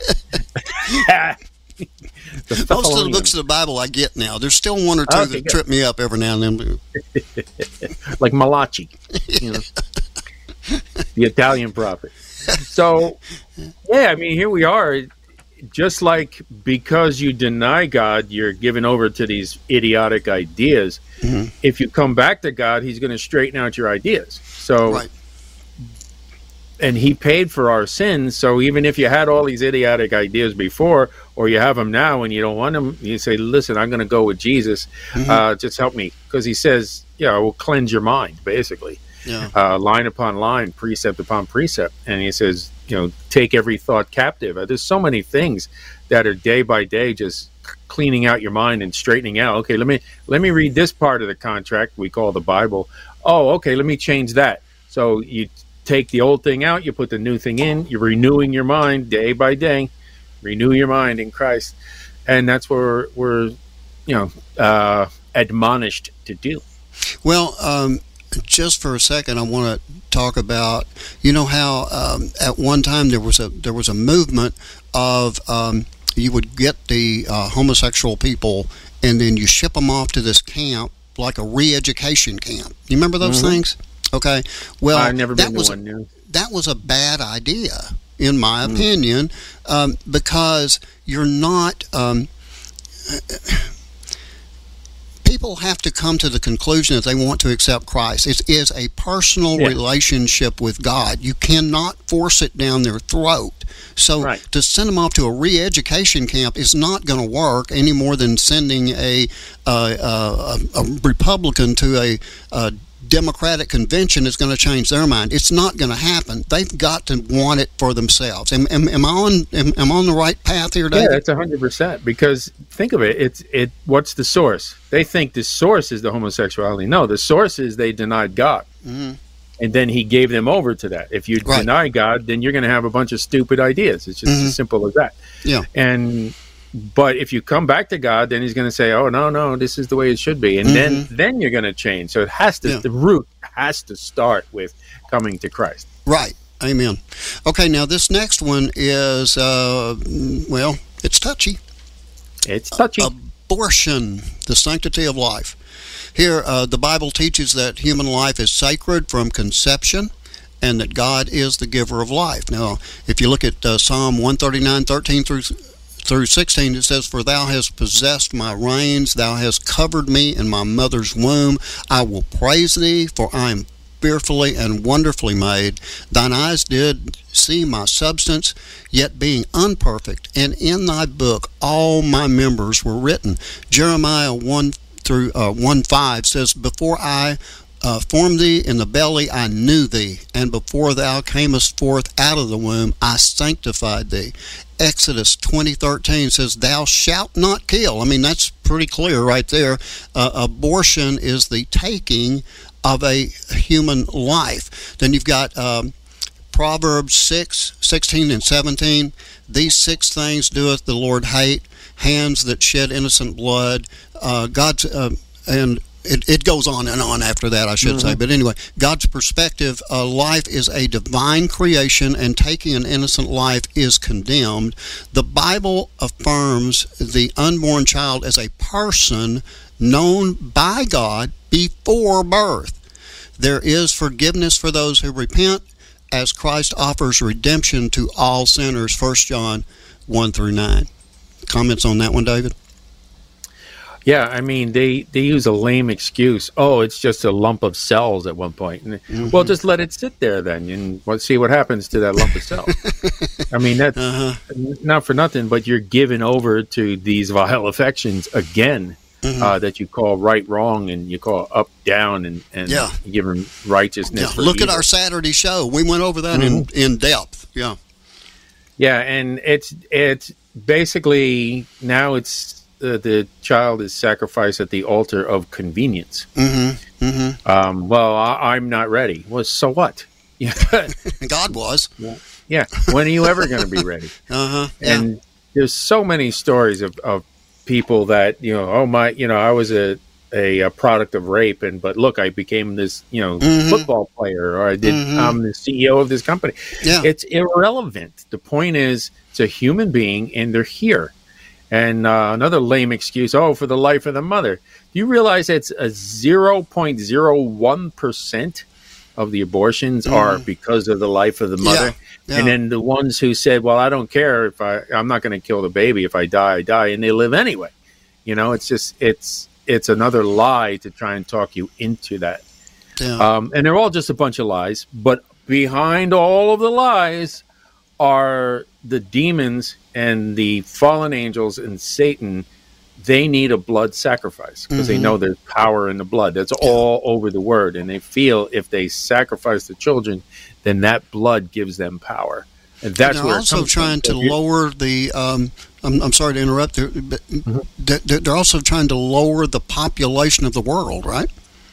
[SPEAKER 1] Most of the books of the Bible I get now. There's still one or two okay, that good. trip me up every now and then.
[SPEAKER 2] Like Malachi, you know, the Italian prophet. So, yeah, I mean, here we are. Just like because you deny God, you're given over to these idiotic ideas. Mm-hmm. If you come back to God, he's going to straighten out your ideas. So,
[SPEAKER 1] right.
[SPEAKER 2] And he paid for our sins. So even if you had all these idiotic ideas before, or you have them now and you don't want them, you say, listen, I'm going to go with Jesus. Mm-hmm. Uh, just help me. Because he says, yeah, I will cleanse your mind, basically.
[SPEAKER 1] Yeah.
[SPEAKER 2] Uh, line upon line, precept upon precept. And he says, you know, take every thought captive. Uh, there's so many things that are day by day just cleaning out your mind and straightening out. Okay, let me let me read this part of the contract we call the Bible. Oh, okay, let me change that. So you take the old thing out, you put the new thing in, you're renewing your mind day by day. Renew your mind in Christ. And that's what we're, we're you know, uh, admonished to do.
[SPEAKER 1] Well, um, just for a second, I want to talk about, you know, how um, at one time there was a there was a movement of um, you would get the uh, homosexual people and then you ship them off to this camp, like a re-education camp. You remember those mm-hmm. things? Okay. Well,
[SPEAKER 2] I've never been
[SPEAKER 1] that was
[SPEAKER 2] to one. No.
[SPEAKER 1] That was a bad idea, in my mm. opinion, um, because you're not. Um, people have to come to the conclusion that they want to accept Christ. It is a personal yeah. relationship with God. You cannot force it down their throat. So
[SPEAKER 2] right.
[SPEAKER 1] to send them off to a re-education camp is not going to work any more than sending a, uh, uh, a, a Republican to a, a Democratic convention is going to change their mind. It's not going to happen. They've got to want it for themselves. Am, am, am I on am, am I on the right path here, David?
[SPEAKER 2] Yeah, that's a hundred percent. Because think of it. It's it. What's the source? They think the source is the homosexuality. No, the source is they denied God, mm-hmm. and then He gave them over to that. If you right. deny God, then you're going to have a bunch of stupid ideas. It's just mm-hmm. as simple as that.
[SPEAKER 1] Yeah.
[SPEAKER 2] And but if you come back to God, then He's going to say, "Oh no, no, this is the way it should be," and mm-hmm. then then you're going to change. So it has to. Yeah. The root has to start with coming to Christ.
[SPEAKER 1] Right. Amen. Okay. Now this next one is uh, well, it's touchy.
[SPEAKER 2] It's touchy.
[SPEAKER 1] Uh, abortion, the sanctity of life. Here, uh, the Bible teaches that human life is sacred from conception, and that God is the giver of life. Now, if you look at uh, Psalm one thirty-nine, thirteen through through sixteen, it says, "For thou hast possessed my reins, thou hast covered me in my mother's womb. I will praise thee, for I am fearfully and wonderfully made. Thine eyes did see my substance, yet being unperfect, and in thy book all my members were written." Jeremiah one through uh, one five says, "Before I Uh, formed thee in the belly, I knew thee, and before thou camest forth out of the womb, I sanctified thee." Exodus twenty thirteen says, "Thou shalt not kill." I mean, that's pretty clear right there. Uh, abortion is the taking of a human life. Then you've got um, Proverbs six, sixteen and seventeen. "These six things doeth the Lord hate: hands that shed innocent blood." Uh, God's uh, and It, it goes on and on after that, I should mm-hmm. say. But anyway, God's perspective, uh, life is a divine creation, and taking an innocent life is condemned. The Bible affirms the unborn child as a person known by God before birth. There is forgiveness for those who repent, as Christ offers redemption to all sinners, First John one through nine. Comments on that one, David?
[SPEAKER 2] Yeah, I mean, they, they use a lame excuse. Oh, it's just a lump of cells at one point. And, mm-hmm. Well, just let it sit there then and we'll see what happens to that lump of cells. I mean, that's uh-huh. not for nothing, but you're given over to these vile affections again mm-hmm. uh, that you call right, wrong, and you call up, down, and, and
[SPEAKER 1] yeah.
[SPEAKER 2] you give them righteousness.
[SPEAKER 1] Yeah.
[SPEAKER 2] For
[SPEAKER 1] Look
[SPEAKER 2] evil.
[SPEAKER 1] at our Saturday show. We went over that mm-hmm. in, in depth. Yeah.
[SPEAKER 2] Yeah, and it's it's basically now it's Uh, the child is sacrificed at the altar of convenience.
[SPEAKER 1] Mm-hmm. Mm-hmm.
[SPEAKER 2] Um, well, I, I'm not ready. Well, so what?
[SPEAKER 1] God was.
[SPEAKER 2] Yeah. When are you ever going to be ready?
[SPEAKER 1] Uh-huh. Yeah.
[SPEAKER 2] And there's so many stories of, of people that, you know, oh my, you know, I was a, a, a product of rape, and but look, I became this, you know, mm-hmm. football player, or I did. Mm-hmm. I'm the C E O of this company.
[SPEAKER 1] Yeah.
[SPEAKER 2] It's irrelevant. The point is, it's a human being, and they're here. And uh, another lame excuse, oh, for the life of the mother. Do you realize it's a zero point zero one percent of the abortions mm. are because of the life of the mother? Yeah. Yeah. And then the ones who said, well, I don't care if I, I'm not going to kill the baby. If I die, I die. And they live anyway. You know, it's just, it's, it's another lie to try and talk you into that. Yeah. Um, and they're all just a bunch of lies. But behind all of the lies are the demons and the fallen angels and Satan. They need a blood sacrifice because mm-hmm. they know there's power in the blood. That's all over the word. And they feel if they sacrifice the children, then that blood gives them power. And that's
[SPEAKER 1] they're
[SPEAKER 2] where
[SPEAKER 1] also trying to lower the, um, I'm, I'm sorry to interrupt, but mm-hmm. they're also trying to lower the population of the world, right?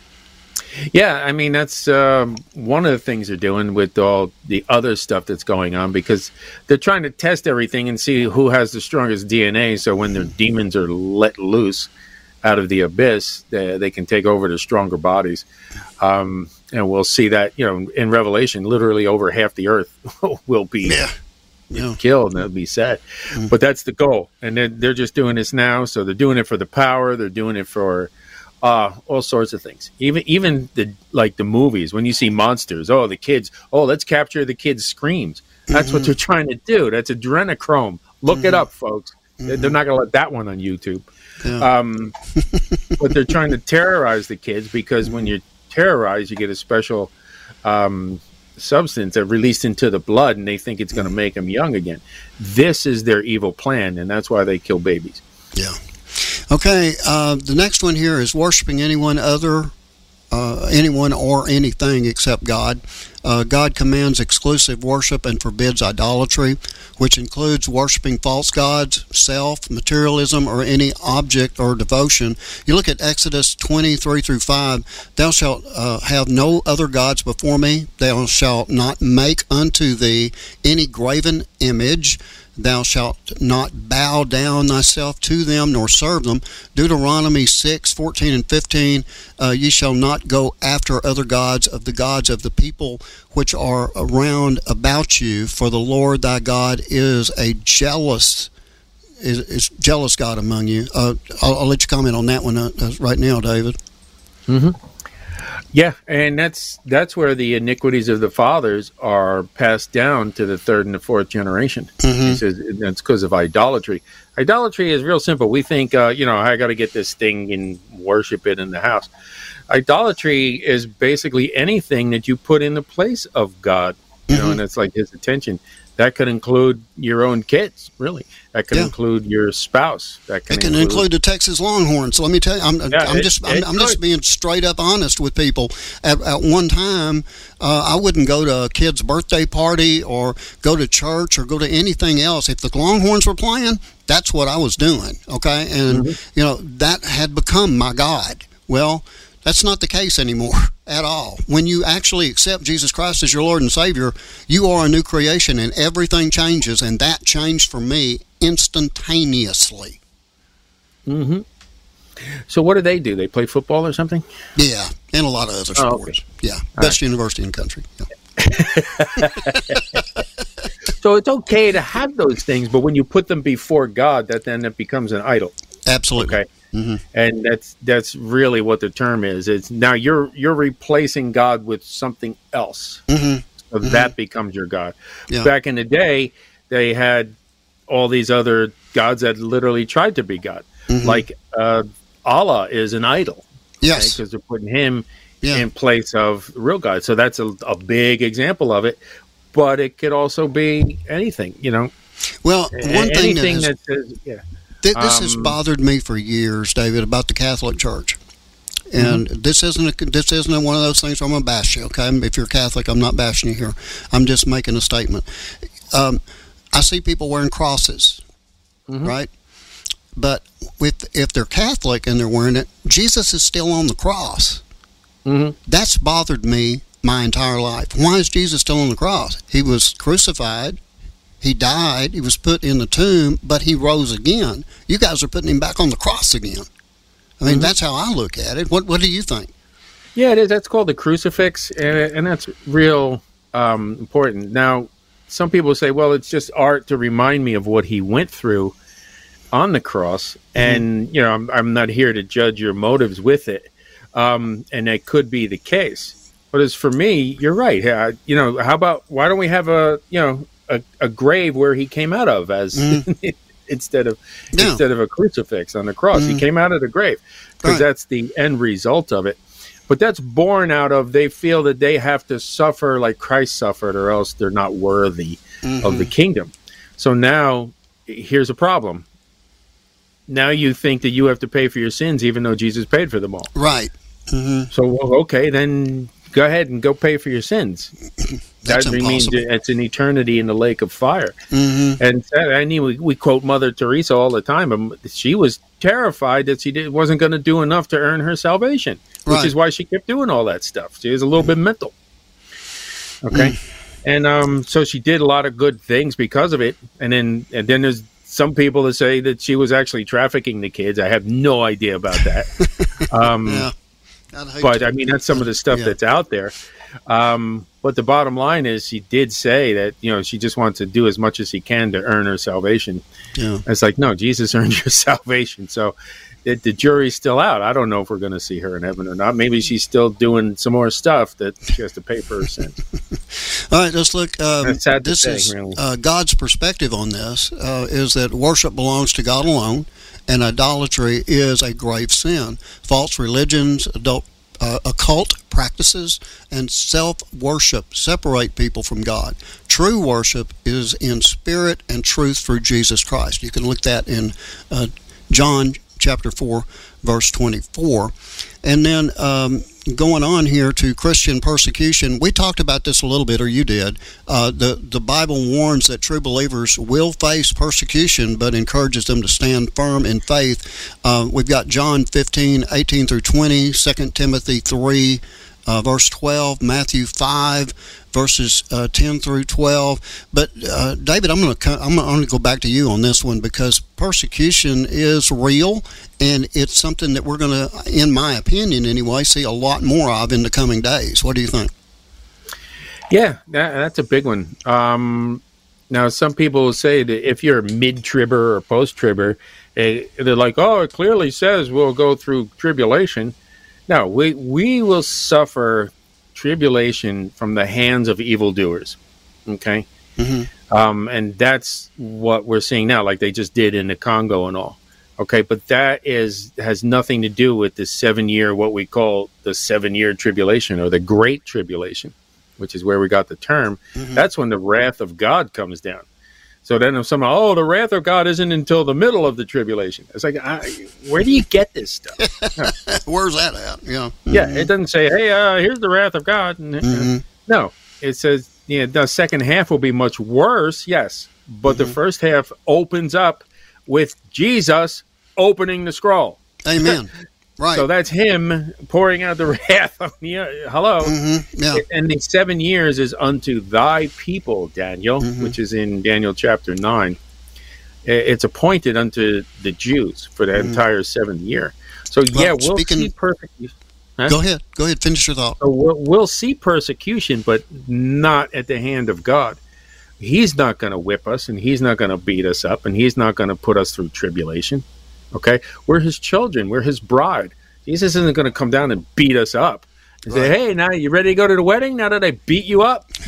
[SPEAKER 2] Yeah, I mean, that's um, one of the things they're doing with all the other stuff that's going on, because they're trying to test everything and see who has the strongest D N A. So when the demons are let loose out of the abyss, they, they can take over the stronger bodies. Um, and we'll see that, you know, in Revelation, literally over half the earth will be
[SPEAKER 1] yeah. Yeah.
[SPEAKER 2] killed, and that'll be sad. Mm-hmm. But that's the goal. And they're, they're just doing this now. So they're doing it for the power. They're doing it for... Uh, all sorts of things. Even even the like the movies, when you see monsters, oh, the kids, oh, let's capture the kids' screams. That's mm-hmm. what they're trying to do. That's adrenochrome. Look mm-hmm. it up, folks. Mm-hmm. They're not going to let that one on YouTube. Yeah. Um, but they're trying to terrorize the kids, because when you're terrorized, you get a special um, substance that released into the blood, and they think it's going to make them young again. This is their evil plan, and that's why they kill babies.
[SPEAKER 1] Yeah. Okay, uh, the next one here is worshiping anyone other, uh, anyone or anything except God. Uh, God commands exclusive worship and forbids idolatry, which includes worshiping false gods, self, materialism, or any object or devotion. You look at Exodus twenty-three through five, thou shalt uh, have no other gods before me, thou shalt not make unto thee any graven image, thou shalt not bow down thyself to them, nor serve them. Deuteronomy six, fourteen and fifteen, uh, ye shall not go after other gods of the gods of the people which are around about you, for the Lord thy God is a jealous is, is jealous God among you. Uh, I'll, I'll let you comment on that one uh, right now, David.
[SPEAKER 2] Mm-hmm. Yeah, and that's that's where the iniquities of the fathers are passed down to the third and the fourth generation. Mm-hmm. He says that's because of idolatry. Idolatry is real simple. We think, uh, you know, I got to get this thing and worship it in the house. Idolatry is basically anything that you put in the place of God, you mm-hmm. know, and it's like his attention. That could include your own kids, really. That could yeah. include your spouse. That can
[SPEAKER 1] it can
[SPEAKER 2] include,
[SPEAKER 1] include the Texas Longhorns. So let me tell you, I'm,
[SPEAKER 2] yeah,
[SPEAKER 1] I'm
[SPEAKER 2] it,
[SPEAKER 1] just I'm,
[SPEAKER 2] it
[SPEAKER 1] I'm just being straight up honest with people. At, at one time, uh, I wouldn't go to a kid's birthday party or go to church or go to anything else. If the Longhorns were playing, that's what I was doing. Okay, and mm-hmm. you know that had become my God. Well, that's not the case anymore at all. When you actually accept Jesus Christ as your Lord and Savior, you are a new creation, and everything changes, and that changed for me instantaneously.
[SPEAKER 2] Mm-hmm. So what do they do? They play football or something?
[SPEAKER 1] Yeah, and a lot of other sports. Oh, okay. Yeah, all best right. university in the country. Yeah.
[SPEAKER 2] So it's okay to have those things, but when you put them before God, that then it becomes an idol.
[SPEAKER 1] Absolutely.
[SPEAKER 2] Okay. Mm-hmm. And that's that's really what the term is. It's now you're you're replacing God with something else. Mm-hmm. So mm-hmm. that becomes your God. Yeah. Back in the day, they had all these other gods that literally tried to be God. Mm-hmm. Like uh, Allah is an idol.
[SPEAKER 1] Yes.
[SPEAKER 2] Because they're putting him
[SPEAKER 1] Yeah.
[SPEAKER 2] in place of the real God. So that's a, a big example of it. But it could also be anything, you know.
[SPEAKER 1] Well, one thing that,
[SPEAKER 2] anything
[SPEAKER 1] has,
[SPEAKER 2] that says, yeah.
[SPEAKER 1] th- this has
[SPEAKER 2] Um,
[SPEAKER 1] bothered me for years, David, about the Catholic Church. And
[SPEAKER 2] Mm-hmm.
[SPEAKER 1] this isn't a, this isn't one of those things where I'm going to bash you, okay? If you're Catholic, I'm not bashing you here. I'm just making a statement. Um, I see people wearing crosses,
[SPEAKER 2] Mhm.
[SPEAKER 1] right? But if, if they're Catholic and they're wearing it, Jesus is still on the cross.
[SPEAKER 2] Mhm.
[SPEAKER 1] That's bothered me my entire life. Why is Jesus still on the cross? He was crucified. He died. He was put in the tomb, but he rose again. You guys are putting him back on the cross again. I mean,
[SPEAKER 2] Mhm.
[SPEAKER 1] that's how I look at it. What What do you think?
[SPEAKER 2] Yeah, it is. That's called the crucifix, and, and that's real um, important. Now, some people say, well, it's just art to remind me of what he went through on the cross. And, you know, I'm, I'm not here to judge your motives with it. Um, and that could be the case. But as for me, you're right. Uh, you know, how about, why don't we have a, you know, a, a grave where he came out of as instead of
[SPEAKER 1] Yeah.
[SPEAKER 2] instead of a crucifix on the cross. He
[SPEAKER 1] Mhm.
[SPEAKER 2] came out of the grave because
[SPEAKER 1] Right.
[SPEAKER 2] that's the end result of it. But that's born out of they feel that they have to suffer like Christ suffered, or else they're not worthy of the kingdom. So now, here's a problem. Now you think that you have to pay for your sins, even though Jesus paid for them all.
[SPEAKER 1] Right. hmm
[SPEAKER 2] So, well, okay, then go ahead and go pay for your sins.
[SPEAKER 1] That's
[SPEAKER 2] that means
[SPEAKER 1] impossible.
[SPEAKER 2] it's an eternity in the lake of fire.
[SPEAKER 1] hmm
[SPEAKER 2] And I mean, we, we quote Mother Teresa all the time. And she was terrified that she did, wasn't going to do enough to earn her salvation, which
[SPEAKER 1] Right.
[SPEAKER 2] is why she kept doing all that stuff. She was a little bit mental. Okay,
[SPEAKER 1] Mm.
[SPEAKER 2] and um, so she did a lot of good things because of it. And then, and then there's some people that say that she was actually trafficking the kids. I have no idea about that. Um,
[SPEAKER 1] Yeah. I'd hate
[SPEAKER 2] but
[SPEAKER 1] to-
[SPEAKER 2] I mean, that's some of the stuff
[SPEAKER 1] Yeah.
[SPEAKER 2] that's out there. Um, but the bottom line is, she did say that, you know, she just wants to do as much as she can to earn her salvation.
[SPEAKER 1] Yeah.
[SPEAKER 2] It's like, no, Jesus earned your salvation. So the, the jury's still out. I don't know if we're going to see her in heaven or not. Maybe she's still doing some more stuff that she has to pay for her sins.
[SPEAKER 1] All right, let's look. Um,
[SPEAKER 2] That's sad to
[SPEAKER 1] this
[SPEAKER 2] say,
[SPEAKER 1] is
[SPEAKER 2] really.
[SPEAKER 1] uh, God's perspective on this uh, is that worship belongs to God alone, and idolatry is a grave sin. False religions, adult, uh, occult practices, and self-worship separate people from God. True worship is in spirit and truth through Jesus Christ. You can look that in uh, John chapter four, verse twenty-four. And then um, going on here to Christian persecution, we talked about this a little bit, or you did. Uh, the, the Bible warns that true believers will face persecution, but encourages them to stand firm in faith. Uh, we've got John fifteen, eighteen through twenty, Second Timothy three, uh, verse twelve, Matthew five, verses uh, ten through twelve. But uh, David, I'm going to I'm going to go back to you on this one, because persecution is real, and it's something that we're going to, in my opinion anyway, see a lot more of in the coming days. What do you think?
[SPEAKER 2] Yeah, that, that's a big one. Um, now, some people will say that if you're mid-tribber or post-tribber, eh, they're like, oh, it clearly says we'll go through tribulation. No, we, we will suffer tribulation from the hands of evildoers, okay?
[SPEAKER 1] Mm-hmm.
[SPEAKER 2] Um, and that's what we're seeing now, like they just did in the Congo and all. Okay, but that is has nothing to do with the seven-year, what we call the seven-year tribulation, or the Great Tribulation, which is where we got the term.
[SPEAKER 1] Mm-hmm.
[SPEAKER 2] That's when the wrath of God comes down. So then if someone, oh, the wrath of God isn't until the middle of the tribulation. It's like, I, where do you get this stuff?
[SPEAKER 1] Where's that at? Yeah.
[SPEAKER 2] Yeah, it doesn't say, hey, uh, here's the wrath of God. And, uh,
[SPEAKER 1] Mhm.
[SPEAKER 2] No, it says, yeah, the second half will be much worse, yes. But the first half opens up with Jesus opening the scroll.
[SPEAKER 1] Amen. Right.
[SPEAKER 2] So that's him pouring out the wrath on the uh, hello.
[SPEAKER 1] Mm-hmm. Yeah.
[SPEAKER 2] And the seven years is unto thy people, Daniel,
[SPEAKER 1] Mhm.
[SPEAKER 2] which is in Daniel chapter nine. I- It's appointed unto the Jews for the
[SPEAKER 1] Mhm.
[SPEAKER 2] entire seventh year. So
[SPEAKER 1] Well,
[SPEAKER 2] yeah, we'll
[SPEAKER 1] speaking-
[SPEAKER 2] see persecution. Huh?
[SPEAKER 1] Go ahead. Go ahead. Finish your thought.
[SPEAKER 2] So we'll, we'll see persecution, but not at the hand of God. He's not going to whip us, and he's not going to beat us up, and he's not going to put us through tribulation. Okay? We're his children. We're his bride. Jesus isn't going to come down and beat us up and say,
[SPEAKER 1] Right.
[SPEAKER 2] hey, now you ready to go to the wedding now that I beat you up?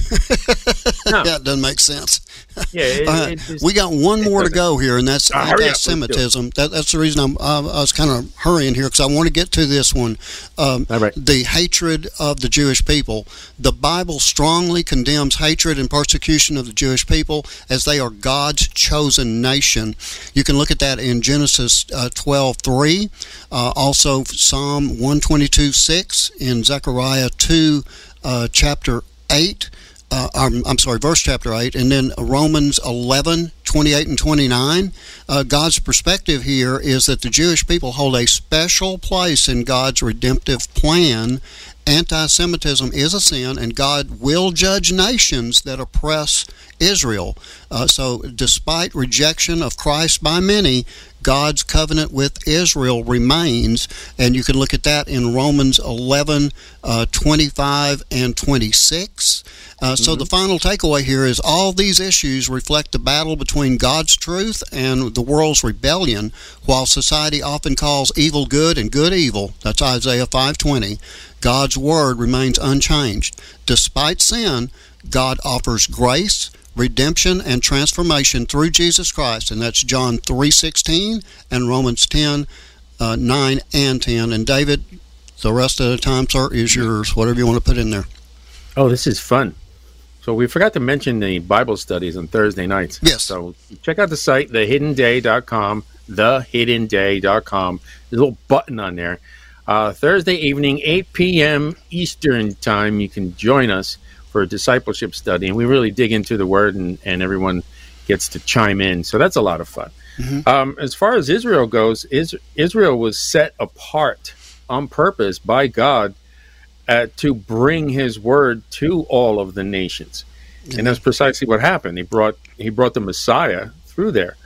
[SPEAKER 2] No.
[SPEAKER 1] Yeah, it doesn't make sense.
[SPEAKER 2] Yeah, it,
[SPEAKER 1] All right.
[SPEAKER 2] it just,
[SPEAKER 1] We got one more to go here, and that's
[SPEAKER 2] Uh, hurry up,
[SPEAKER 1] anti-Semitism. That, that's the reason I'm, uh, I was kind of hurrying here, because I want to get to this one. Um,
[SPEAKER 2] All right.
[SPEAKER 1] The hatred of the Jewish people. The Bible strongly condemns hatred and persecution of the Jewish people, as they are God's chosen nation. You can look at that in Genesis uh, twelve three, uh, also Psalm one twenty-two six, in Zechariah two, uh, chapter eight. Uh, I'm, I'm sorry, verse chapter eight, and then Romans eleven, twenty-eight and twenty-nine. Uh, God's perspective here is that the Jewish people hold a special place in God's redemptive plan. Anti-Semitism is a sin, and God will judge nations that oppress Israel. Uh, so despite rejection of Christ by many, God's covenant with Israel remains, and you can look at that in Romans eleven, uh, twenty-five and twenty-six. Uh, so mm-hmm. the final takeaway here is all these issues reflect the battle between God's truth and the world's rebellion. While society often calls evil good and good evil, that's Isaiah five twenty, God's word remains unchanged. Despite sin, God offers grace, redemption, and transformation through Jesus Christ, and that's John three sixteen and Romans ten, uh, nine and ten. And David, the rest of the time, sir, is yours, whatever you want to put in there.
[SPEAKER 2] Oh, this is fun. So we forgot to mention the Bible studies on Thursday nights.
[SPEAKER 1] Yes.
[SPEAKER 2] So check out the site, the hidden day dot com, the hidden day dot com. There's a little button on there. Uh, Thursday evening, eight p.m. Eastern time, you can join us for a discipleship study, and we really dig into the Word, and, and everyone gets to chime in. So that's a lot of fun. Mm-hmm. Um, as far as Israel goes, is, Israel was set apart on purpose by God uh, to bring His Word to all of the nations, mm-hmm. and that's precisely what happened. He brought He brought the Messiah through there.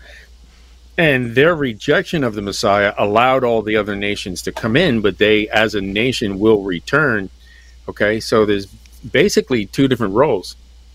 [SPEAKER 2] And their rejection of the Messiah allowed all the other nations to come in, but they, as a nation, will return. Okay, so there's basically two different roles.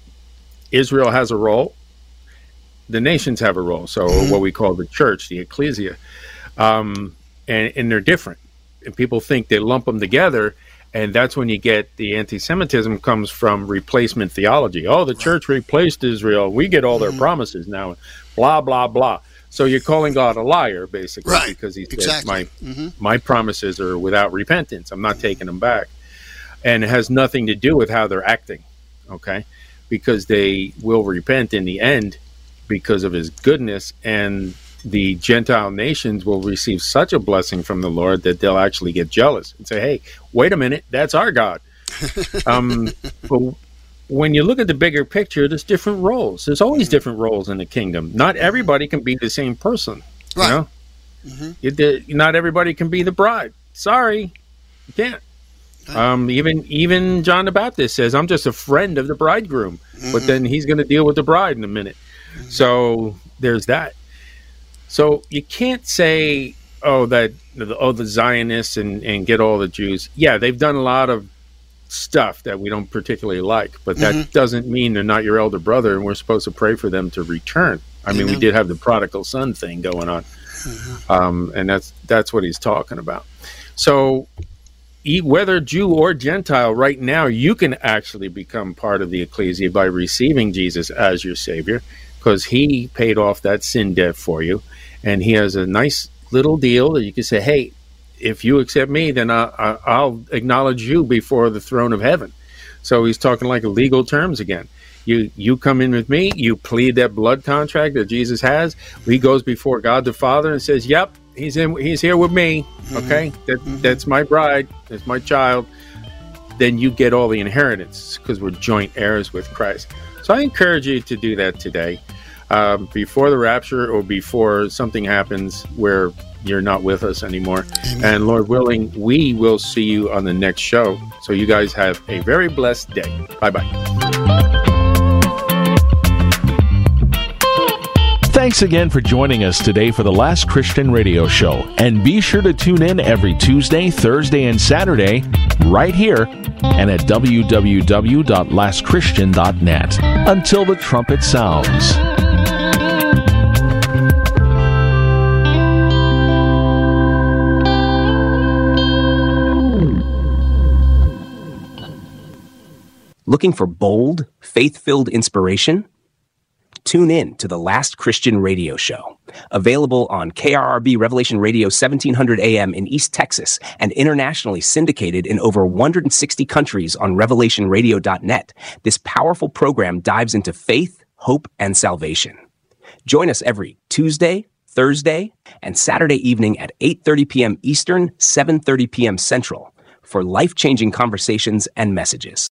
[SPEAKER 2] Israel has a role. The nations have a role. So mm-hmm. what we call the church, the ecclesia. Um, and, and they're different. And people think they lump them together, and that's when you get the anti-Semitism comes from replacement theology. Oh, the church replaced Israel. We get all their mm-hmm. promises now. Blah, blah, blah. So you're calling God a liar, basically,
[SPEAKER 1] right.
[SPEAKER 2] because he said,
[SPEAKER 1] exactly.
[SPEAKER 2] my,
[SPEAKER 1] mm-hmm.
[SPEAKER 2] my promises are without repentance. I'm not taking them back. And it has nothing to do with how they're acting, okay? Because they will repent in the end because of his goodness, and the Gentile nations will receive such a blessing from the Lord that they'll actually get jealous and say, hey, wait a minute, that's our God. um, but when you look at the bigger picture, there's different roles. There's always different roles in the kingdom. Not everybody can be the same person.
[SPEAKER 1] Right.
[SPEAKER 2] You know? Mm-hmm. It, not everybody can be the bride. Sorry, you can't. Um, even even John the Baptist says, I'm just a friend of the bridegroom. Mm-hmm. But then he's going to deal with the bride in a minute. Mm-hmm. So there's that. So you can't say, oh, that oh the Zionists and, and get all the Jews. Yeah, they've done a lot of stuff that we don't particularly like, but that mm-hmm. doesn't mean they're not your elder brother, and we're supposed to pray for them to return. I Amen. mean, we did have the prodigal son thing going on, mm-hmm. um, and that's that's what he's talking about. So whether Jew or Gentile, right now you can actually become part of the ecclesia by receiving Jesus as your Savior, because he paid off that sin debt for you, and he has a nice little deal that you can say, hey, if you accept me, then I, I, I'll acknowledge you before the throne of heaven. So he's talking like legal terms again. You you come in with me, you plead that blood contract that Jesus has. He goes before God the Father and says, yep, he's in. He's here with me. Okay, mm-hmm. that mm-hmm. that's my bride. That's my child. Then you get all the inheritance because we're joint heirs with Christ. So I encourage you to do that today, um, before the rapture or before something happens where you're not with us anymore. Amen. And Lord willing, we will see you on the next show. So you guys have a very blessed day. Bye-bye.
[SPEAKER 5] Thanks again for joining us today for the Last Christian Radio Show. And be sure to tune in every Tuesday, Thursday, and Saturday right here and at w w w dot last christian dot net. Until the trumpet sounds.
[SPEAKER 6] Looking for bold, faith-filled inspiration? Tune in to The Last Christian Radio Show, available on K R R B Revelation Radio seventeen hundred A M in East Texas and internationally syndicated in over one hundred sixty countries on revelation radio dot net. This powerful program dives into faith, hope, and salvation. Join us every Tuesday, Thursday, and Saturday evening at eight thirty p.m. Eastern, seven thirty p.m. Central for life-changing conversations and messages.